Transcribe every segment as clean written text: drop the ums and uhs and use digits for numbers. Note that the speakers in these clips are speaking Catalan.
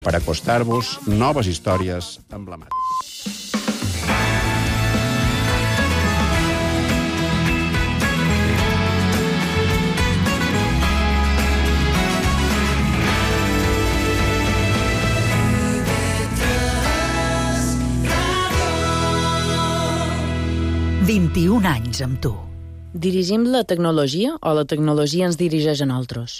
per acostar-vos noves històries emblemàtiques. «21 anys amb tu». Dirigim la tecnologia o la tecnologia ens dirigeix a nosaltres?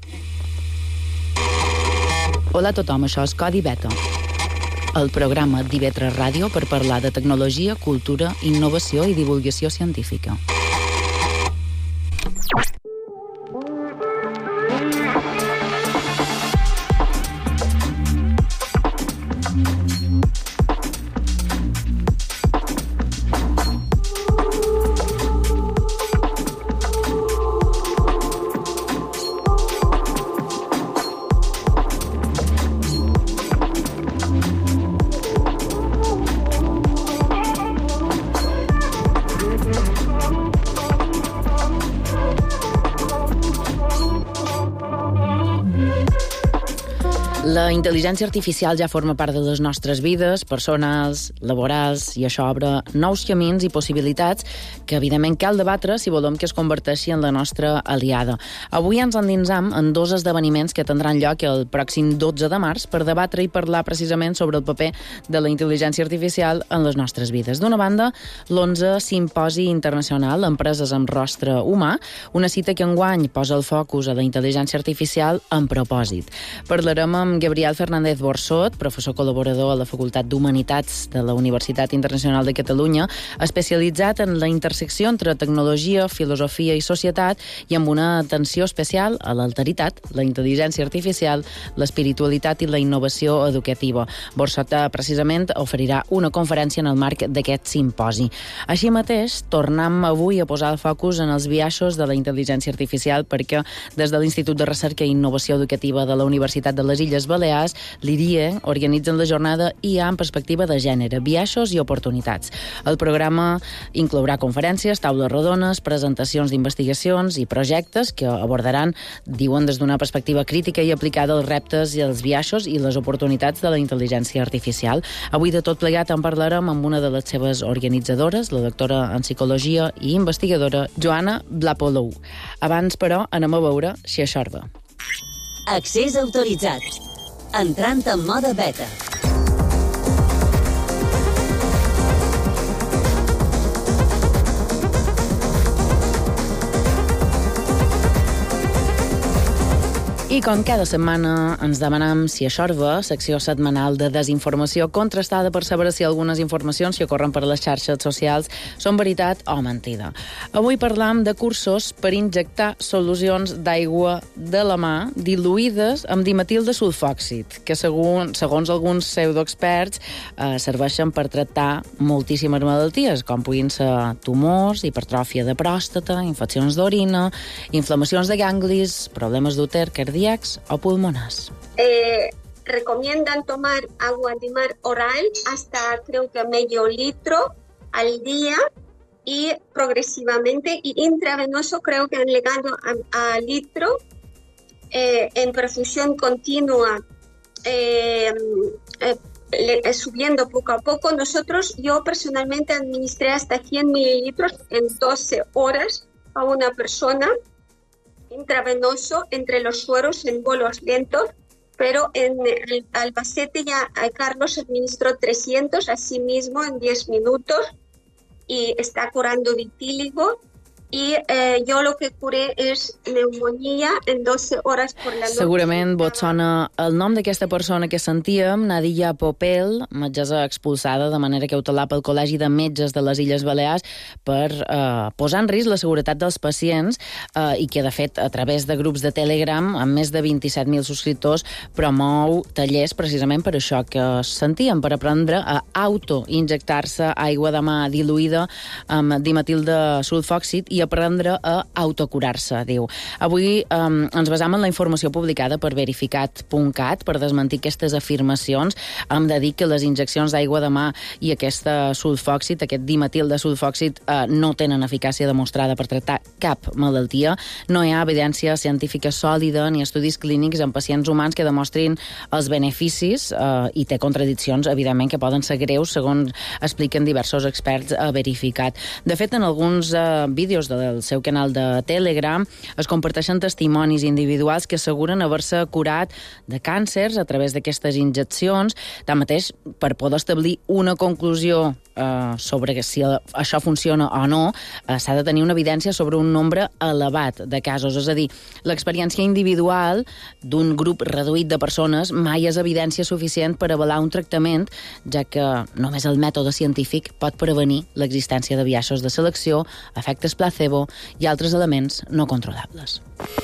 Hola a tothom, això és Codi Beta, el programa d'IV3 Ràdio per parlar de tecnologia, cultura, innovació i divulgació científica. La intel·ligència artificial ja forma part de les nostres vides, personals, laborals, i això obre nous camins i possibilitats que, evidentment, cal debatre si volem que es converteixi en la nostra aliada. Avui ens endinsam en dos esdeveniments que tindran lloc el pròxim 12 de març per debatre i parlar precisament sobre el paper de la intel·ligència artificial en les nostres vides. D'una banda, l'11 Simposi Internacional Empreses amb Rostre Humà, una cita que enguany posa el focus a la intel·ligència artificial amb propòsit. Parlarem amb Gabriel Fernández Borsot, professor col·laborador a la Facultat d'Humanitats de la Universitat Internacional de Catalunya, especialitzat en la intersecció entre tecnologia, filosofia i societat i amb una atenció especial a l'alteritat, la intel·ligència artificial, l'espiritualitat i la innovació educativa. Borsot, precisament, oferirà una conferència en el marc d'aquest simposi. Així mateix, tornem avui a posar el focus en els biaixos de la intel·ligència artificial perquè des de l'Institut de Recerca i Innovació Educativa de la Universitat de les Illes Balears, l'IRIE, organitzen la jornada IA en perspectiva de gènere, biaixos i oportunitats. El programa inclourà conferències, taules rodones, presentacions d'investigacions i projectes que abordaran, diuen, des d'una perspectiva crítica i aplicada als reptes i els biaixos i les oportunitats de la intel·ligència artificial. Avui de tot plegat en parlarem amb una de les seves organitzadores, la doctora en psicologia i investigadora Joana Blapolou. Abans, però, anem a veure si això va. Accés autoritzat. Entrant en mode beta. I com cada setmana ens demanam si això va, secció setmanal de desinformació contrastada per saber si algunes informacions que corren per les xarxes socials són veritat o mentida. Avui parlam de cursos per injectar solucions d'aigua de la mà diluïdes amb dimetil de sulfòxid, que segons alguns pseudoexperts serveixen per tractar moltíssimes malalties, com puguin ser tumors, hipertròfia de pròstata, infeccions d'orina, inflamacions de ganglis, problemes d'úter, cardíacs o pulmonars. Recomiendan tomar agua de mar oral hasta creo que medio litro al día y progresivamente, y intravenoso creo que han llegado a litro en perfusión continua, subiendo poco a poco. Yo personalmente administré hasta 100 mililitros en 12 horas a una persona, intravenoso entre los sueros en bolos lentos, pero en Albacete ya Carlos administró 300 a sí mismo en 10 minutos y está curando vitíligo. I jo el que curé és pneumonia en 12 hores per la nit. Segurament vos sona el nom d'aquesta persona que sentíem, Nadia Popel, metgessa expulsada de manera cautelar pel Col·legi de Metges de les Illes Balears per posar en risc la seguretat dels pacients i que, de fet, a través de grups de Telegram, amb més de 27.000 subscriptors, promou tallers precisament per això que sentíem, per aprendre a autoinjectar-se aigua de mà diluïda amb dimetil de sulfòxid i aprendre a autocurar-se, diu. Avui ens basam en la informació publicada per verificat.cat per desmentir aquestes afirmacions. Hem de dir que les injeccions d'aigua de mar i aquest sulfòxid, aquest dimetil de sulfòxid, no tenen eficàcia demostrada per tractar cap malaltia. No hi ha evidència científica sòlida ni estudis clínics en pacients humans que demostrin els beneficis i té contradiccions, evidentment, que poden ser greus, segons expliquen diversos experts a Verificat. De fet, en alguns vídeos del seu canal de Telegram es comparteixen testimonis individuals que asseguren haver-se curat de càncers a través d'aquestes injeccions. Tanmateix, per poder establir una conclusió sobre si això funciona o no, s'ha de tenir una evidència sobre un nombre elevat de casos. És a dir, l'experiència individual d'un grup reduït de persones mai és evidència suficient per avalar un tractament, ja que només el mètode científic pot prevenir l'existència de biaixos de selecció, efectes placebo i altres elements no controlables.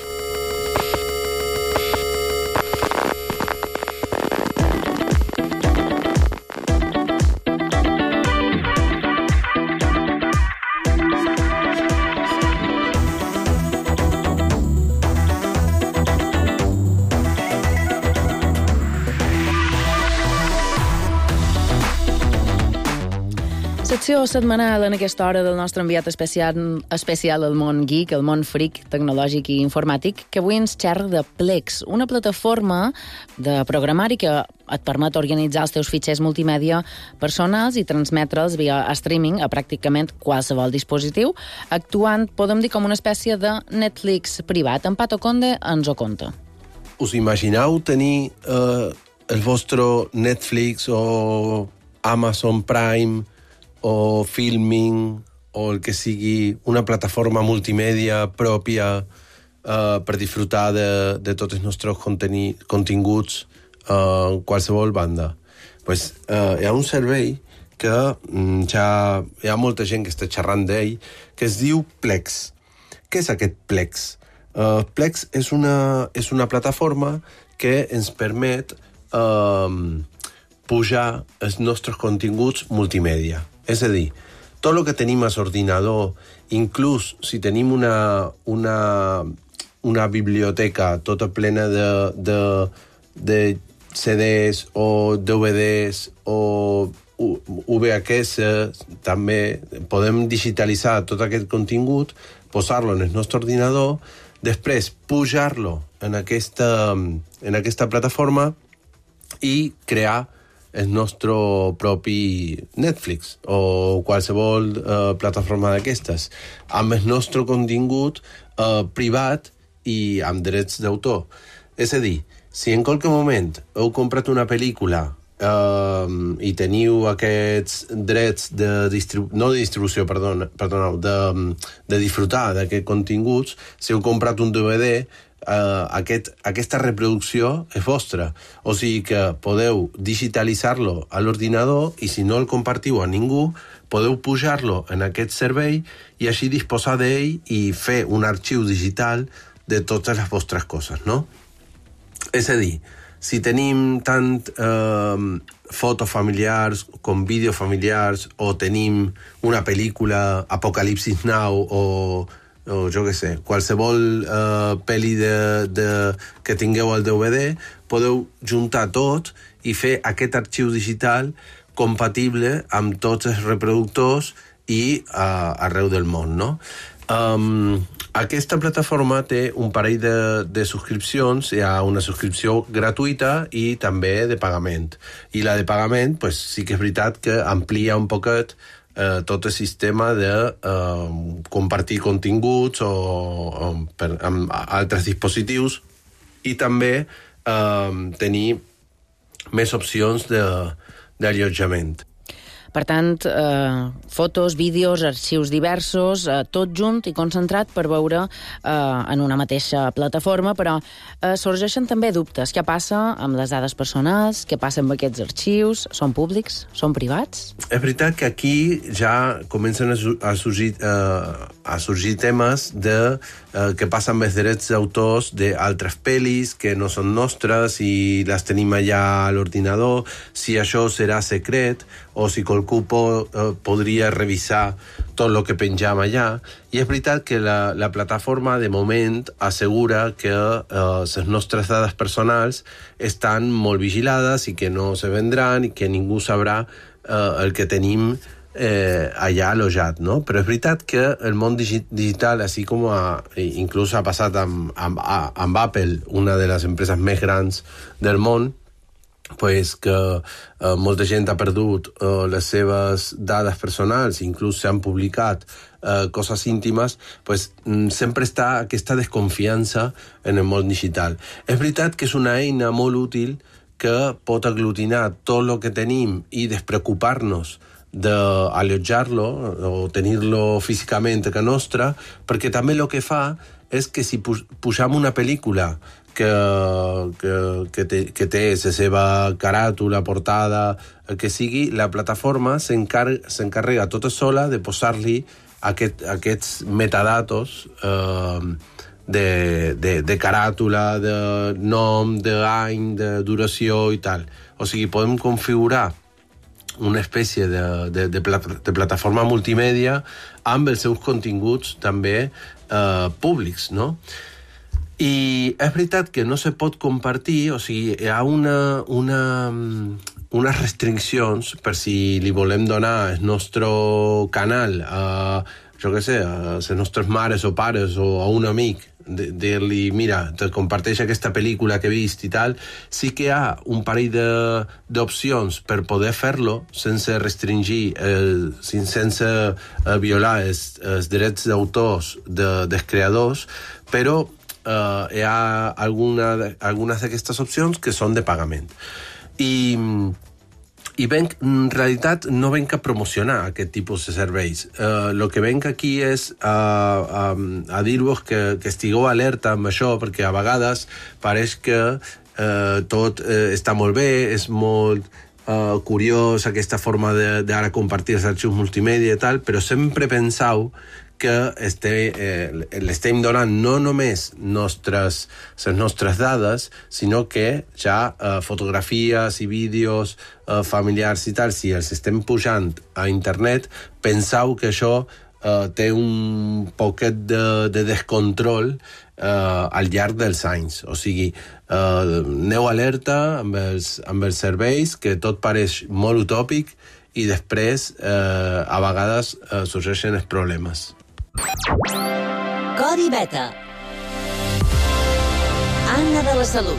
Secció setmanal en aquesta hora del nostre enviat especial al món geek, al món freak, tecnològic i informàtic, que avui ens xerra de Plex, una plataforma de programari que et permet organitzar els teus fitxers multimèdia personals i transmetre'ls via streaming a pràcticament qualsevol dispositiu, actuant, podem dir, com una espècie de Netflix privat. En Pato Conde ens ho conta. Us imagineu tenir el vostre Netflix o Amazon Prime o Filming o el que sigui una plataforma multimèdia pròpia per disfrutar de tots els nostres continguts en qualsevol banda. Pues, hi ha un servei que ja hi ha molta gent que està xerrant d'ell, que es diu Plex. Què és aquest Plex? Plex és una plataforma que ens permet pujar els nostres continguts multimèdia. És a dir, tot el que tenim a l'ordinador, inclús si tenim una biblioteca tota plena de CDs o DVDs o VHS, també podem digitalitzar tot aquest contingut, posar-lo en el nostre ordinador, després pujar-lo en aquesta plataforma i crear el nostre propi Netflix o qualsevol plataforma d'aquestes, amb el nostre contingut privat i amb drets d'autor. És a dir, si en qualque moment heu comprat una pel·lícula i teniu aquests drets de disfrutar d'aquests continguts, si heu comprat un DVD, aquesta reproducció és vostra. O sigui que podeu digitalitzar-lo a l'ordinador i si no el compartiu a ningú, podeu pujar-lo en aquest servei i així disposar d'ell i fer un arxiu digital de totes les vostres coses, no? És a dir, si tenim tant fotos familiars com vídeos familiars o tenim una pel·lícula Apocalipsis Now o jo què sé, qualsevol pel·li que tingueu al DVD, podeu juntar tot i fer aquest arxiu digital compatible amb tots els reproductors i arreu del món, no? Aquesta plataforma té un parell de subscripcions. Hi ha una subscripció gratuïta i també de pagament. I la de pagament, pues, sí que és veritat que amplia un poquet tot el sistema de compartir continguts amb altres dispositius i també tenir més opcions d'allotjament. Per tant, fotos, vídeos, arxius diversos, tot junt i concentrat per veure en una mateixa plataforma, però sorgeixen també dubtes. Què passa amb les dades personals? Què passa amb aquests arxius? Són públics? Són privats? És veritat que aquí ja comencen a sorgir temes de què passa amb els drets d'autors d'altres pel·lis que no són nostres i les tenim allà a l'ordinador, si això serà secret o si qualcú podria revisar tot el que penjam allà. I és veritat que la plataforma, de moment, assegura que les nostres dades personals estan molt vigilades i que no se vendran i que ningú sabrà el que tenim allà alojat, no? Però és veritat que el món digital, així com inclús ha passat amb Apple, una de les empreses més grans del món, pues que molta gent ha perdut les seves dades personals, inclús s'han publicat coses íntimes, pues sempre està aquesta desconfiança en el món digital. És veritat que és una eina molt útil que pot aglutinar tot el que tenim i despreocupar-nos d'allotjar-lo o tenir-lo físicament a casa nostra, perquè també el que fa és que si posam una pel·lícula que té la seva caràtula, portada, el que sigui, la plataforma s'encarrega tota sola de posar-li aquests metadatos de caràtula, de nom, d'any, de duració i tal. O sigui, podem configurar una espècie de plataforma multimèdia amb els seus continguts també públics, no? I és veritat que no se pot compartir, o sigui, hi ha unes restriccions per si li volem donar el nostre canal a, jo què sé, a les nostres mares o pares o a un amic, dir-li, mira, te comparteix aquesta pel·lícula que he vist i tal. Sí que hi ha un parell d'opcions per poder fer-lo sense restringir, sense violar els drets d'autors dels creadors, però hi ha algunes d'aquestes opcions que són de pagament. I en realitat no venc a promocionar aquest tipus de serveis. El que venc aquí és a dir-vos que estigueu alerta amb això, perquè a vegades pareix que tot està molt bé, és molt curiós aquesta forma d'ara compartir els arxius multimèdia i tal, però sempre penseu que l'estem donant no només les nostres dades, sinó que ja fotografies i vídeos familiars i tal, si els estem pujant a internet, penseu que això té un poquet de descontrol al llarg dels anys. O sigui, aneu alerta amb els serveis, que tot pareix molt utòpic i després a vegades sorgeixen els problemes. Codi Beta. Anna de la Salut.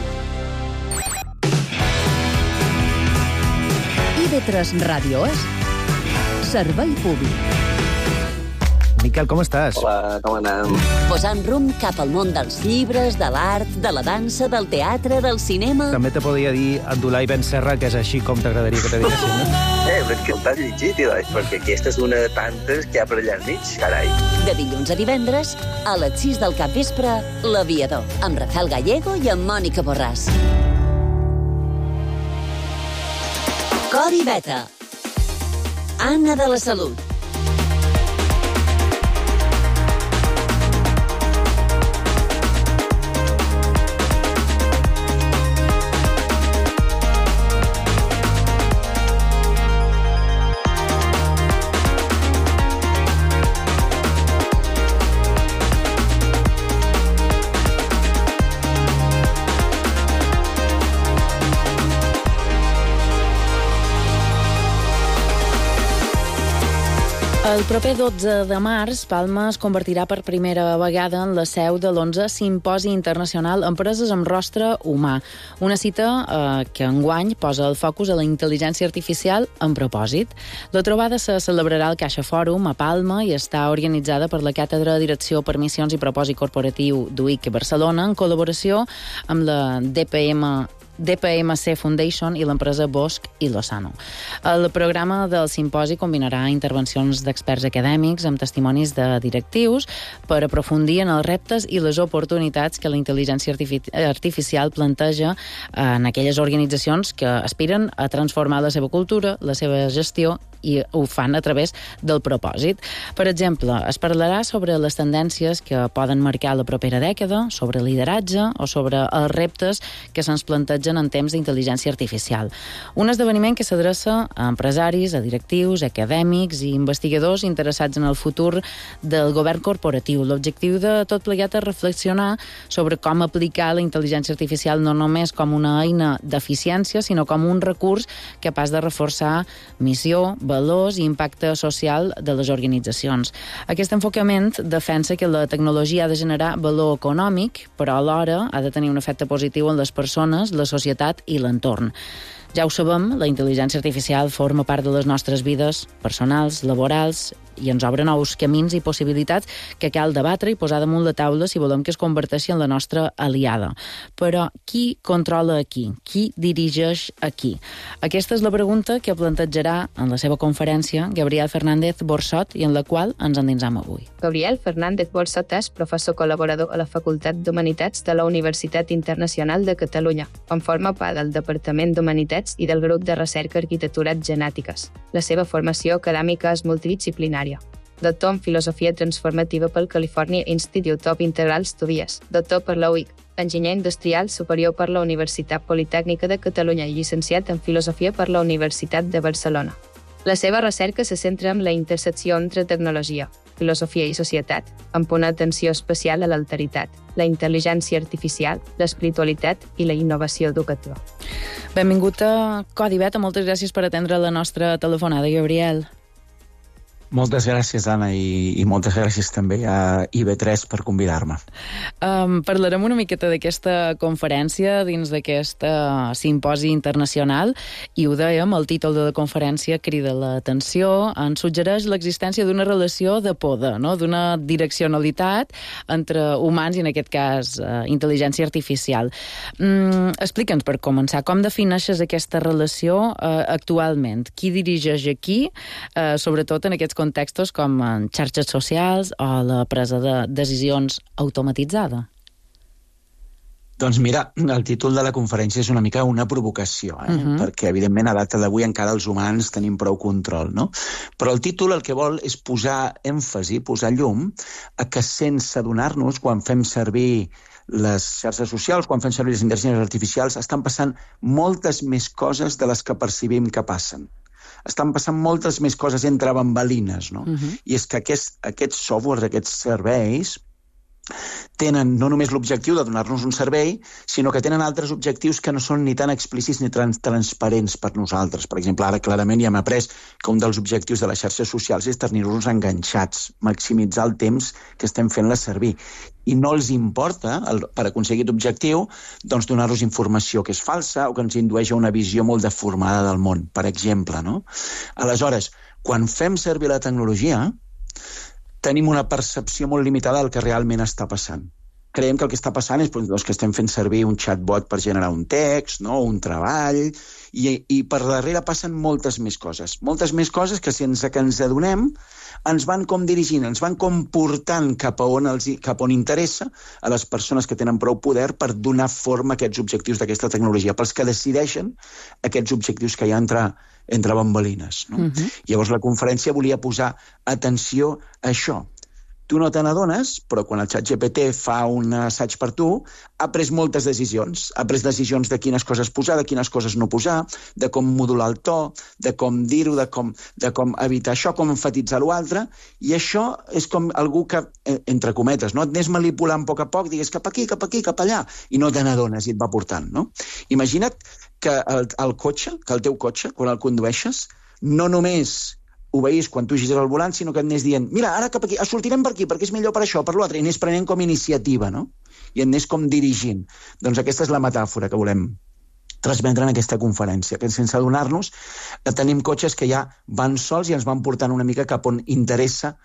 IB3 Ràdio és servei públic. Miquel, com estàs? Hola, com anem? Posant rumb cap al món dels llibres, de l'art, de la dansa, del teatre, del cinema... També te podria dir Abdulai Ben Serra, que és així com t'agradaria que te diguessin, no? Però és que t'has llegit, perquè aquesta és una de tantes que hi ha per allà al mig, carai. De dilluns a divendres, a les 6 del capvespre, L'Aviador, amb Rafael Gallego i amb Mònica Borràs. Codi Beta. Anna de la Salut. El proper 12 de març, Palma es convertirà per primera vegada en la seu de l'11 Simposi Internacional Empreses amb Rostre Humà. Una cita que enguany posa el focus a la intel·ligència artificial amb propòsit. La trobada se celebrarà al Caixa Fòrum a Palma i està organitzada per la Càtedra de Direcció per Missions i Propòsit Corporatiu d'UIC Barcelona en col·laboració amb la DPMC Foundation i l'empresa Bosch i Lozano. El programa del simposi combinarà intervencions d'experts acadèmics amb testimonis de directius per aprofundir en els reptes i les oportunitats que la intel·ligència artificial planteja en aquelles organitzacions que aspiren a transformar la seva cultura, la seva gestió i ho fan a través del propòsit. Per exemple, es parlarà sobre les tendències que poden marcar la propera dècada, sobre lideratge o sobre els reptes que se'ns plantegen en temps d'intel·ligència artificial. Un esdeveniment que s'adreça a empresaris, a directius, acadèmics i investigadors interessats en el futur del govern corporatiu. L'objectiu de tot plegat és reflexionar sobre com aplicar la intel·ligència artificial no només com una eina d'eficiència, sinó com un recurs capaç de reforçar missió, valors i impacte social de les organitzacions. Aquest enfocament defensa que la tecnologia ha de generar valor econòmic, però alhora ha de tenir un efecte positiu en les persones, la societat i l'entorn. Ja ho sabem, la intel·ligència artificial forma part de les nostres vides personals, laborals, i ens obre nous camins i possibilitats que cal debatre i posar damunt la taula si volem que es converteixi en la nostra aliada. Però qui controla aquí? Qui dirigeix aquí? Aquesta és la pregunta que plantejarà en la seva conferència Gabriel Fernández Borsot i en la qual ens endinsam avui. Gabriel Fernández Borsot és professor col·laborador a la Facultat d'Humanitats de la Universitat Internacional de Catalunya, on forma part del Departament d'Humanitats i del grup de recerca Arquitectures Genètiques. La seva formació acadèmica és multidisciplinària. Doctor en Filosofia Transformativa pel California Institute of Integral Studies, doctor per la UIC, enginyer industrial superior per la Universitat Politècnica de Catalunya i llicenciat en Filosofia per la Universitat de Barcelona. La seva recerca se centra en la intersecció entre tecnologia, filosofia i societat, amb una atenció especial a l'alteritat, la intel·ligència artificial, l'espiritualitat i la innovació educativa. Benvingut a Codi Beta, moltes gràcies per atendre la nostra telefonada, Gabriel. Moltes gràcies, Anna, i moltes gràcies també a IB3 per convidar-me. Parlarem una miqueta d'aquesta conferència dins d'aquest simposi internacional i ho dèiem, el títol de la conferència crida l'atenció, ens suggereix l'existència d'una relació de poder, no? D'una direccionalitat entre humans i, en aquest cas, intel·ligència artificial. Explica'ns, per començar, com defineixes aquesta relació actualment? Qui dirigeix aquí, sobretot en aquests contextos com en xarxes socials o la presa de decisions automatitzada? Doncs mira, el títol de la conferència és una mica una provocació, perquè evidentment a data d'avui encara els humans tenim prou control, no? Però el títol el que vol és posar èmfasi, posar llum, a que sense adonar-nos, quan fem servir les xarxes socials, quan fem servir les intel·ligències artificials, estan passant moltes més coses de les que percibim que passen. Estan passant moltes més coses entre bambalines, no? I és que aquests softwares, aquests serveis, tenen no només l'objectiu de donar-nos un servei, sinó que tenen altres objectius que no són ni tan explícits ni transparents per nosaltres. Per exemple, ara clarament ja hem après que un dels objectius de les xarxes socials és tenir-nos enganxats, maximitzar el temps que estem fent-les servir. I no els importa, per aconseguir aquest objectiu, doncs donar-nos informació que és falsa o que ens indueix a una visió molt deformada del món, per exemple, no? Aleshores, quan fem servir la tecnologia, tenim una percepció molt limitada del que realment està passant. Creiem que el que està passant és que estem fent servir un chatbot per generar un text, no? Un treball, i per darrere passen moltes més coses que sense que ens adonem ens van com dirigint, ens van com portant cap a on interessa a les persones que tenen prou poder per donar forma a aquests objectius d'aquesta tecnologia, pels que decideixen aquests objectius que hi ha entre bambalines, no? Llavors la conferència volia posar atenció a això. Tu no te n'adones, però quan el ChatGPT fa un assaig per tu, ha pres moltes decisions. Ha pres decisions de quines coses posar, de quines coses no posar, de com modular el to, de com dir-ho, de com evitar això, com enfatitzar l'altre, i això és com algú que, entre cometes, no? Et anés manipulant a poc, digues cap aquí, cap allà, i no te n'adones i et va portant, no? Imagina't que el cotxe, que el teu cotxe, quan el condueixes, no només ho veïs quan tu gires el volant, sinó que et anés dient, mira, ara cap aquí, sortirem per aquí, perquè és millor per això, per l'altre, i anés prenent com iniciativa, no? I anés com dirigint. Doncs aquesta és la metàfora que volem transmetre en aquesta conferència, que sense adonar-nos tenim cotxes que ja van sols i ens van portant una mica cap on interessa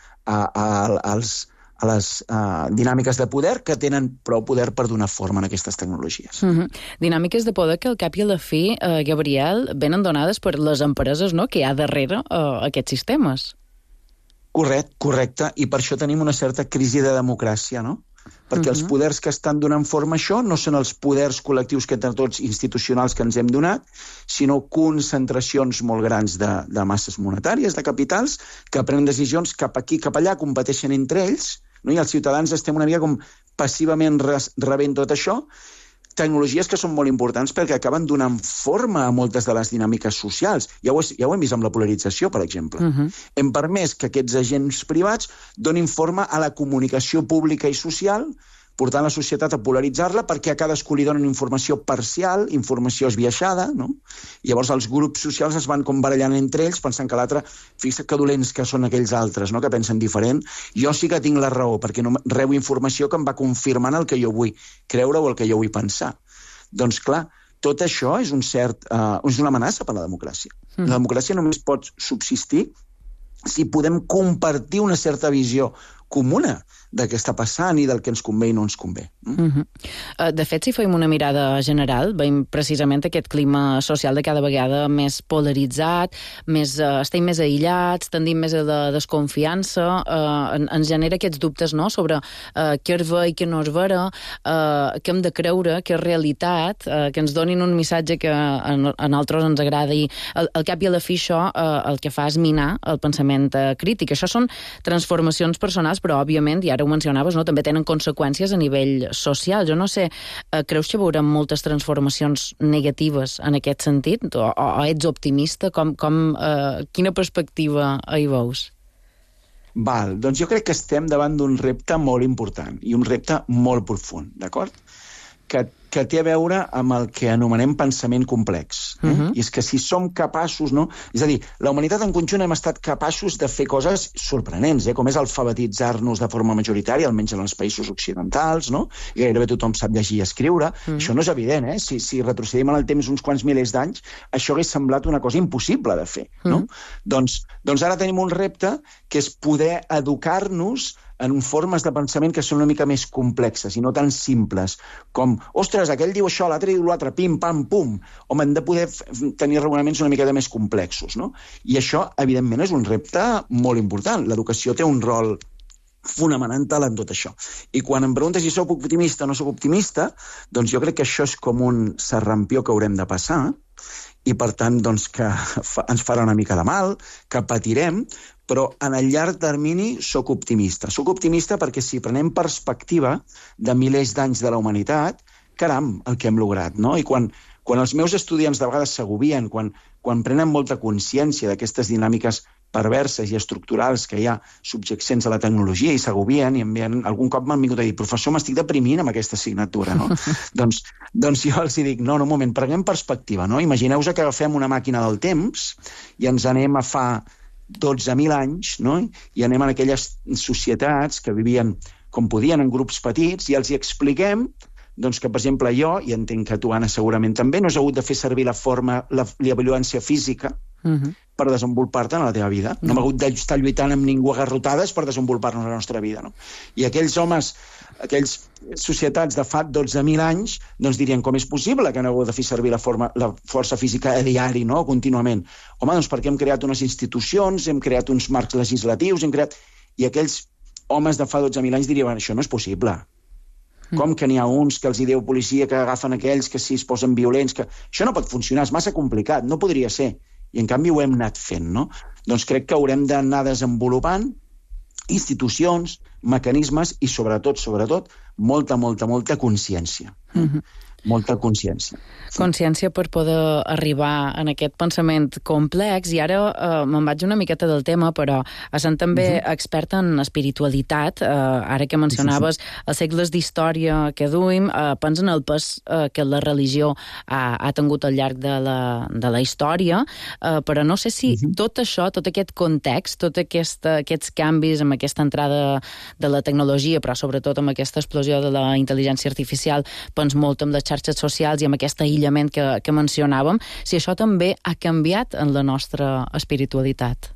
a les dinàmiques de poder que tenen prou poder per donar forma a aquestes tecnologies. Dinàmiques de poder que al cap i a la fi, Gabriel, venen donades per les empreses, no?, que hi ha darrere aquests sistemes. Correcte, i per això tenim una certa crisi de democràcia, no? perquè els poders que estan donant forma a això no són els poders col·lectius que entre tots institucionals que ens hem donat, sinó concentracions molt grans de masses monetàries, de capitals, que prenen decisions cap aquí, cap allà, competeixen entre ells, no? I els ciutadans estem una mica com passivament rebent tot això, tecnologies que són molt importants perquè acaben donant forma a moltes de les dinàmiques socials. Ja ho hem vist amb la polarització, per exemple. Hem permès que aquests agents privats donin forma a la comunicació pública i social, portant la societat a polaritzar-la perquè a cadascú li donen informació parcial, informació esbiaixada, no? Llavors els grups socials es van com barallant entre ells pensant que l'altre, fixa't que dolents que són aquells altres, no? Que pensen diferent. Jo sí que tinc la raó perquè no rebo informació que em va confirmant el que jo vull creure o el que jo vull pensar. Doncs clar, tot això és una amenaça per a la democràcia. La democràcia només pot subsistir si podem compartir una certa visió comuna de què està passant i del que ens convé i no ens convé. De fet, si fem una mirada general, veiem precisament aquest clima social de cada vegada més polaritzat, estem més aïllats, tendim més a la desconfiança, ens genera aquests dubtes, no?, sobre què és ver i què no és vera, què hem de creure, què és realitat, que ens donin un missatge que a nosaltres ens agradi. Al cap i a la fi això el que fa és minar el pensament crític. Això són transformacions personals, però òbviament, i ara ho mencionaves, no? També tenen conseqüències a nivell social. Jo no sé, creus que veurem moltes transformacions negatives en aquest sentit? O ets optimista? Quina perspectiva hi veus? Doncs jo crec que estem davant d'un repte molt important i un repte molt profund, d'acord? Que té a veure amb el que anomenem pensament complex. I és que si som capaços, no? És a dir, la humanitat en conjunt hem estat capaços de fer coses sorprenents, com és alfabetitzar-nos de forma majoritària, almenys en els països occidentals, no? I gairebé tothom sap llegir i escriure. Això no és evident, Si retrocedim en el temps uns quants milers d'anys, això hagués semblat una cosa impossible de fer, no? Doncs ara tenim un repte que és poder educar-nos en formes de pensament que són una mica més complexes i no tan simples com, ostres, aquell diu això, l'altre diu l'altre, pim, pam, pum. Home, hem de poder tenir raonaments una mica més complexos, no? I això, evidentment, és un repte molt important. L'educació té un rol fonamental en tot això. I quan em preguntes si soc optimista o no soc optimista, doncs jo crec que això és com un serrampió que haurem de passar i, per tant, doncs, que ens farà una mica de mal, que patirem, però en el llarg termini soc optimista. Soc optimista perquè si prenem perspectiva de milers d'anys de la humanitat, caram, el que hem lograt, no? I quan els meus estudiants de vegades s'agobien, quan prenen molta consciència d'aquestes dinàmiques perverses i estructurals que hi ha subjacents a la tecnologia i s'agobien i algun cop m'han vingut a dir, professor, m'estic deprimint amb aquesta assignatura, no? doncs jo els dic, no, un moment, prenguem perspectiva, no? Imagineu-vos que agafem una màquina del temps i ens anem a fa 12.000 anys, no? I anem a aquelles societats que vivien com podien en grups petits i els hi expliquem doncs que, per exemple, jo, i entenc que tu, Anna, segurament també, no has hagut de fer servir la violència física per desenvolupar-te en la teva vida. No hem hagut d'estar lluitant amb ningú a garrotades per desenvolupar-nos la nostra vida, no? I aquells homes, aquells societats de fa 12.000 anys, doncs dirien, com és possible que no heu de fer servir la força física a diari, no?, contínuament. Home, doncs perquè hem creat unes institucions, hem creat uns marcs legislatius, I aquells homes de fa 12.000 anys dirien, això no és possible. Com que n'hi ha uns que els diu policia que agafen aquells que si es posen violents, que això no pot funcionar, és massa complicat, no podria ser. I en canvi ho hem anat fent, no? Doncs crec que haurem d'anar desenvolupant institucions, mecanismes i sobretot, molta consciència. Molta consciència. Consciència per poder arribar en aquest pensament complex. I ara me'n vaig una miqueta del tema, però essent també expert en espiritualitat, ara que mencionaves els segles d'història que duim, pensa en el pes que la religió ha tingut al llarg de la història, però no sé si tot això, tot aquest context, tots aquests canvis amb aquesta entrada de la tecnologia, però sobretot amb aquesta explosió de la intel·ligència artificial, pens molt amb les xarxes socials i amb aquest aïllament que mencionàvem, si això també ha canviat en la nostra espiritualitat.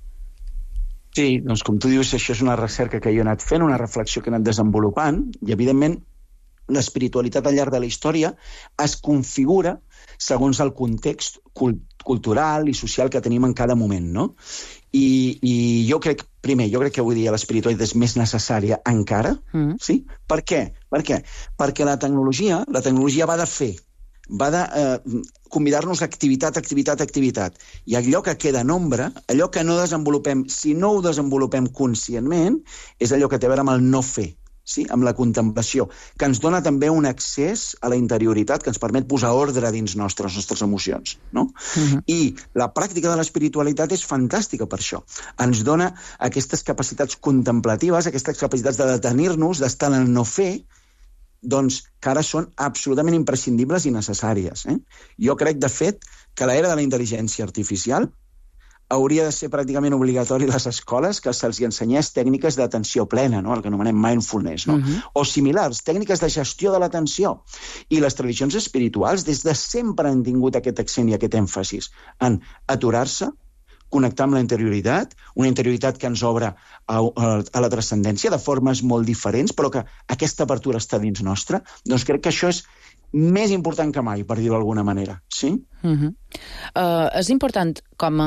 Sí, doncs com tu dius, això és una recerca que jo he anat fent, una reflexió que he anat desenvolupant, i evidentment l'espiritualitat al llarg de la història es configura segons el context cultural i social que tenim en cada moment, no? I jo crec, que avui dia l'espiritualitat és més necessària encara, sí? Per què? Perquè la tecnologia va de fer, va de convidar-nos a activitat. I allò que queda en ombra, allò que no desenvolupem, si no ho desenvolupem conscientment, és allò que té a veure amb el no fer, sí? Amb la contemplació, que ens dona també un accés a la interioritat que ens permet posar ordre dins les nostres emocions, no? I la pràctica de l'espiritualitat és fantàstica per això. Ens dona aquestes capacitats contemplatives, aquestes capacitats de detenir-nos, d'estar en el no fer, doncs que ara són absolutament imprescindibles i necessàries. Jo crec, de fet, que l'era de la intel·ligència artificial hauria de ser pràcticament obligatori a les escoles que se'ls ensenyés tècniques d'atenció plena, no? El que anomenem mindfulness, no? O similars, tècniques de gestió de l'atenció. I les tradicions espirituals des de sempre han tingut aquest accent i aquest èmfasis en aturar-se, connectar amb la interioritat, una interioritat que ens obre a la transcendència de formes molt diferents, però que aquesta apertura està dins nostra, doncs crec que això és més important que mai, per dir-ho d'alguna manera, sí? És important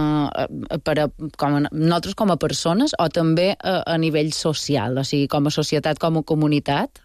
nosaltres com a persones o també a nivell social, o sigui, com a societat, com a comunitat?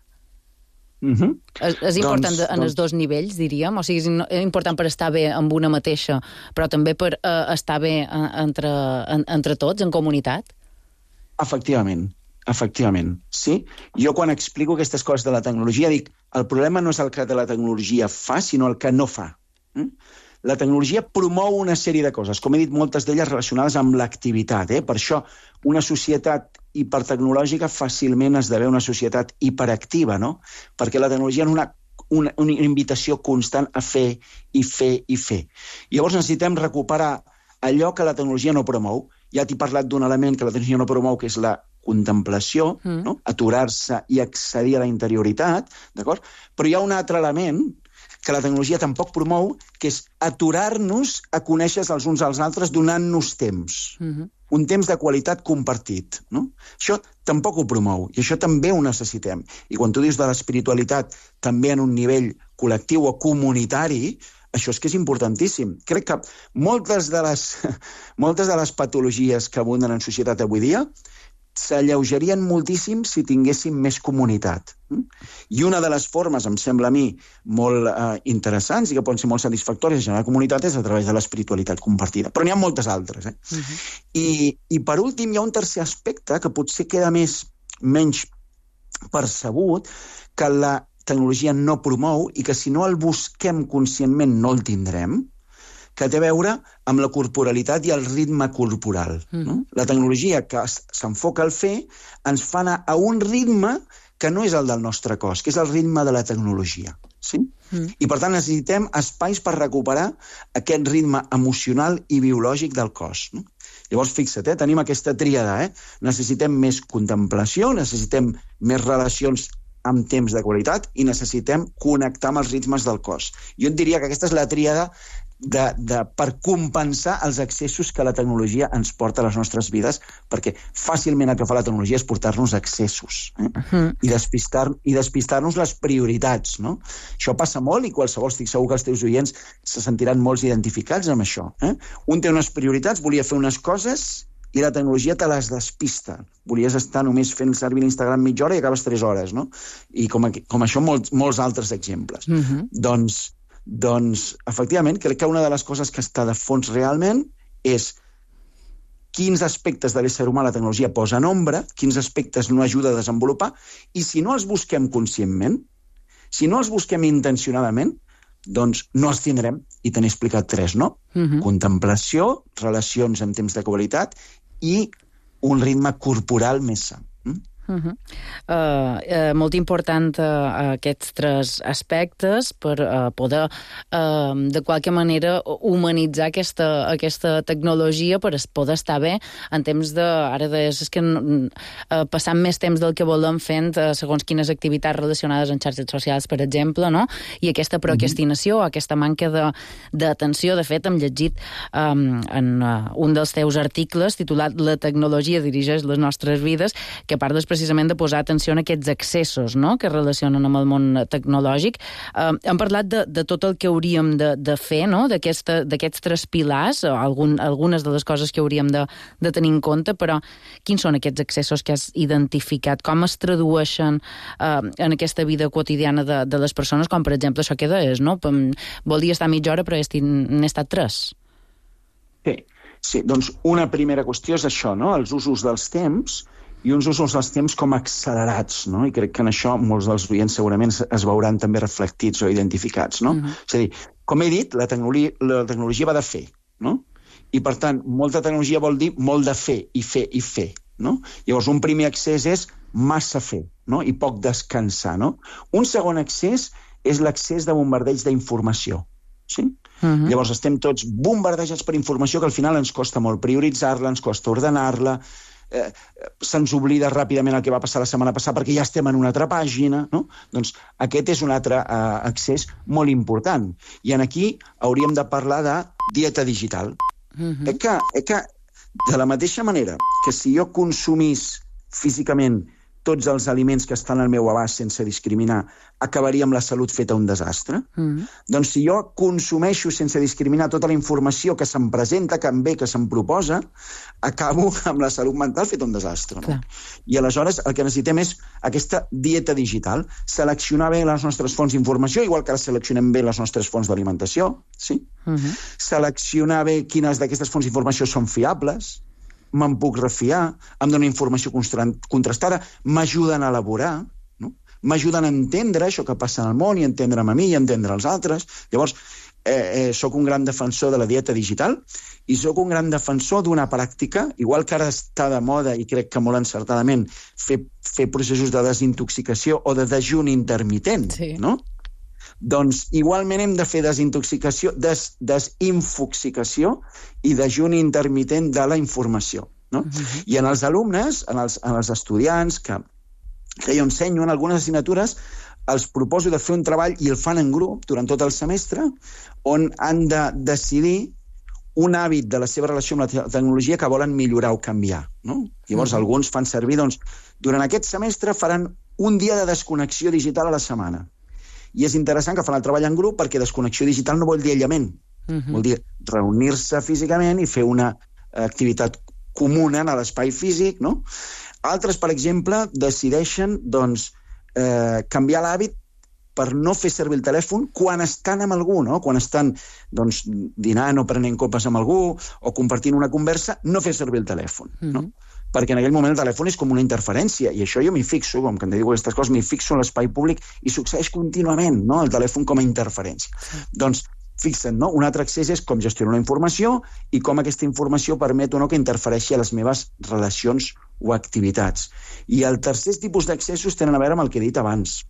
És important en els dos nivells, diríem? O sigui, és important per estar bé amb una mateixa, però també per estar bé entre tots, en comunitat? Efectivament, sí. Jo quan explico aquestes coses de la tecnologia dic, el problema no és el que la tecnologia fa, sinó el que no fa. La tecnologia promou una sèrie de coses, com he dit, moltes d'elles relacionades amb l'activitat. Per això una societat hipertecnològica fàcilment esdevé una societat hiperactiva, no? Perquè la tecnologia és una invitació constant a fer i fer i fer. Llavors necessitem recuperar allò que la tecnologia no promou. Ja t'he parlat d'un element que la tecnologia no promou, que és la contemplació, no? Aturar-se i accedir a la interioritat, d'acord? Però hi ha un altre element que la tecnologia tampoc promou, que és aturar-nos a conèixer els uns als altres donant-nos temps. Un temps de qualitat compartit, no? Això tampoc ho promou, i això també ho necessitem. I quan tu dius de l'espiritualitat també en un nivell col·lectiu o comunitari, això és que és importantíssim. Crec que moltes de les patologies que abunden en societat avui dia s'alleugerien moltíssim si tinguéssim més comunitat. I una de les formes, em sembla a mi, molt interessants i que poden ser molt satisfactòries de generar comunitat és a través de l'espiritualitat compartida. Però n'hi ha moltes altres. I per últim hi ha un tercer aspecte que potser queda menys percebut, que la tecnologia no promou i que si no el busquem conscientment no el tindrem, que té a veure amb la corporalitat i el ritme corporal. No? La tecnologia que s'enfoca al fer ens fa anar a un ritme que no és el del nostre cos, que és el ritme de la tecnologia. Sí? I per tant necessitem espais per recuperar aquest ritme emocional i biològic del cos. No? Llavors, fixa't, tenim aquesta tríada. Necessitem més contemplació, necessitem més relacions amb temps de qualitat i necessitem connectar amb els ritmes del cos. Jo et diria que aquesta és la tríada per compensar els excessos que la tecnologia ens porta a les nostres vides, perquè fàcilment el que fa la tecnologia és portar-nos excessos i despistar-nos les prioritats. No? Això passa molt i qualsevol, estic segur que els teus oients se sentiran molts identificats amb això. Un té unes prioritats, volia fer unes coses i la tecnologia te les despista. Volies estar només fent servir l'Instagram mitja hora i acabes 3 hores, no? I com això molts altres exemples. Doncs, efectivament, crec que una de les coses que està de fons realment és quins aspectes de l'ésser humà la tecnologia posa en ombra, quins aspectes no ajuda a desenvolupar, i si no els busquem conscientment, si no els busquem intencionadament, doncs no els tindrem, i te n'he explicat 3, no? Contemplació, relacions amb temps de qualitat i un ritme corporal més sa. Molt important aquests 3 aspectes per poder de qualque manera humanitzar aquesta tecnologia per poder estar bé en temps de... Ara és que passant més temps del que volem fent segons quines activitats relacionades amb xarxes socials, per exemple, no? I aquesta procrastinació, aquesta manca d'atenció. De fet, hem llegit en un dels teus articles titulat La tecnologia dirigeix les nostres vides, que parles precisament de posar atenció en aquests excessos, no?, que es relacionen amb el món tecnològic. Hem parlat de tot el que hauríem de fer, no?, d'aquests 3 pilars, algunes de les coses que hauríem de tenir en compte, però quins són aquests excessos que has identificat? Com es tradueixen en aquesta vida quotidiana de les persones, com per exemple això que deies, no? Volia estar mitja hora però n'he estat 3. Sí, doncs una primera qüestió és això, no?, els usos dels temps, i uns usos dels temps com accelerats, no? I crec que en això molts dels oients segurament es veuran també reflectits o identificats, no? És a dir, com he dit, la tecnologia va de fer, no? I, per tant, molta tecnologia vol dir molt de fer, i fer, i fer, no? Llavors, un primer accés és massa fer, no?, i poc descansar, no? Un segon accés és l'accés de bombardeig d'informació, sí? Llavors, estem tots bombardejats per informació que al final ens costa molt prioritzar-la, ens costa ordenar-la, se'ns oblida ràpidament el que va passar la setmana passada perquè ja estem en una altra pàgina, no? Doncs aquest és un altre accés molt important. I aquí hauríem de parlar de dieta digital. Que de la mateixa manera que si jo consumís físicament tots els aliments que estan al meu abast sense discriminar, acabaria amb la salut feta un desastre. Doncs si jo consumeixo sense discriminar tota la informació que se'm presenta, que em ve, que se'm proposa, acabo amb la salut mental feta un desastre. No? I aleshores el que necessitem és aquesta dieta digital, seleccionar bé les nostres fonts d'informació, igual que seleccionem bé les nostres fonts d'alimentació, sí? Seleccionar bé quines d'aquestes fonts d'informació són fiables, me'n puc refiar, em dona informació contrastada, m'ajuden a elaborar, no? M'ajuden a entendre això que passa en el món i entendre'm a mi i entendre els altres. Llavors, sóc un gran defensor de la dieta digital i sóc un gran defensor d'una pràctica, igual que ara està de moda i crec que molt encertadament fer processos de desintoxicació o de dejuni intermitent, no? Doncs igualment hem de fer desintoxicació, desinfoxicació i dejuni intermitent de la informació, no? I en els alumnes, en els estudiants que jo ensenyo en algunes assignatures, els proposo de fer un treball i el fan en grup durant tot el semestre on han de decidir un hàbit de la seva relació amb la tecnologia que volen millorar o canviar, no? Llavors alguns fan servir, doncs, durant aquest semestre faran un dia de desconnexió digital a la setmana. I és interessant que fan el treball en grup perquè desconnexió digital no vol dir aïllament. Vol dir reunir-se físicament i fer una activitat comuna en l'espai físic, no? Altres, per exemple, decideixen doncs, canviar l'hàbit per no fer servir el telèfon quan estan amb algú, no? Quan estan doncs, dinant o prenent copes amb algú o compartint una conversa, no fer servir el telèfon, no? Perquè en aquell moment el telèfon és com una interferència, i això jo m'hi fixo, com que em dedico a aquestes coses, m'hi fixo en l'espai públic i succeeix contínuament, no?, el telèfon com a interferència. Doncs, fixa't, no?, un altre accés és com gestionar la informació i com aquesta informació permet o no que interfereixi a les meves relacions o activitats. I el tercer tipus d'accessos tenen a veure amb el que he dit abans,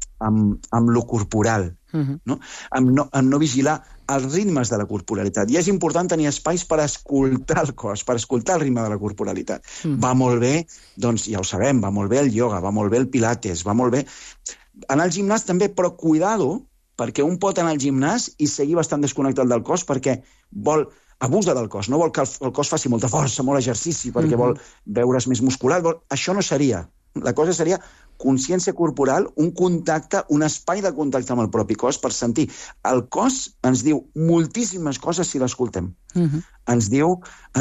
amb lo corporal, no? Amb no vigilar els ritmes de la corporalitat. I és important tenir espais per escoltar el cos, per escoltar el ritme de la corporalitat. Va molt bé, doncs ja ho sabem, va molt bé el ioga, va molt bé el pilates, va molt bé anar al gimnàs també, però cuidado, perquè un pot anar al gimnàs i seguir bastant desconnectat del cos perquè abusa del cos, no vol que el cos faci molta força, molt exercici, perquè vol veure's més musculat. Això no seria. La cosa seria consciència corporal, un contacte, un espai de contacte amb el propi cos per sentir. El cos ens diu moltíssimes coses si l'escoltem. Ens diu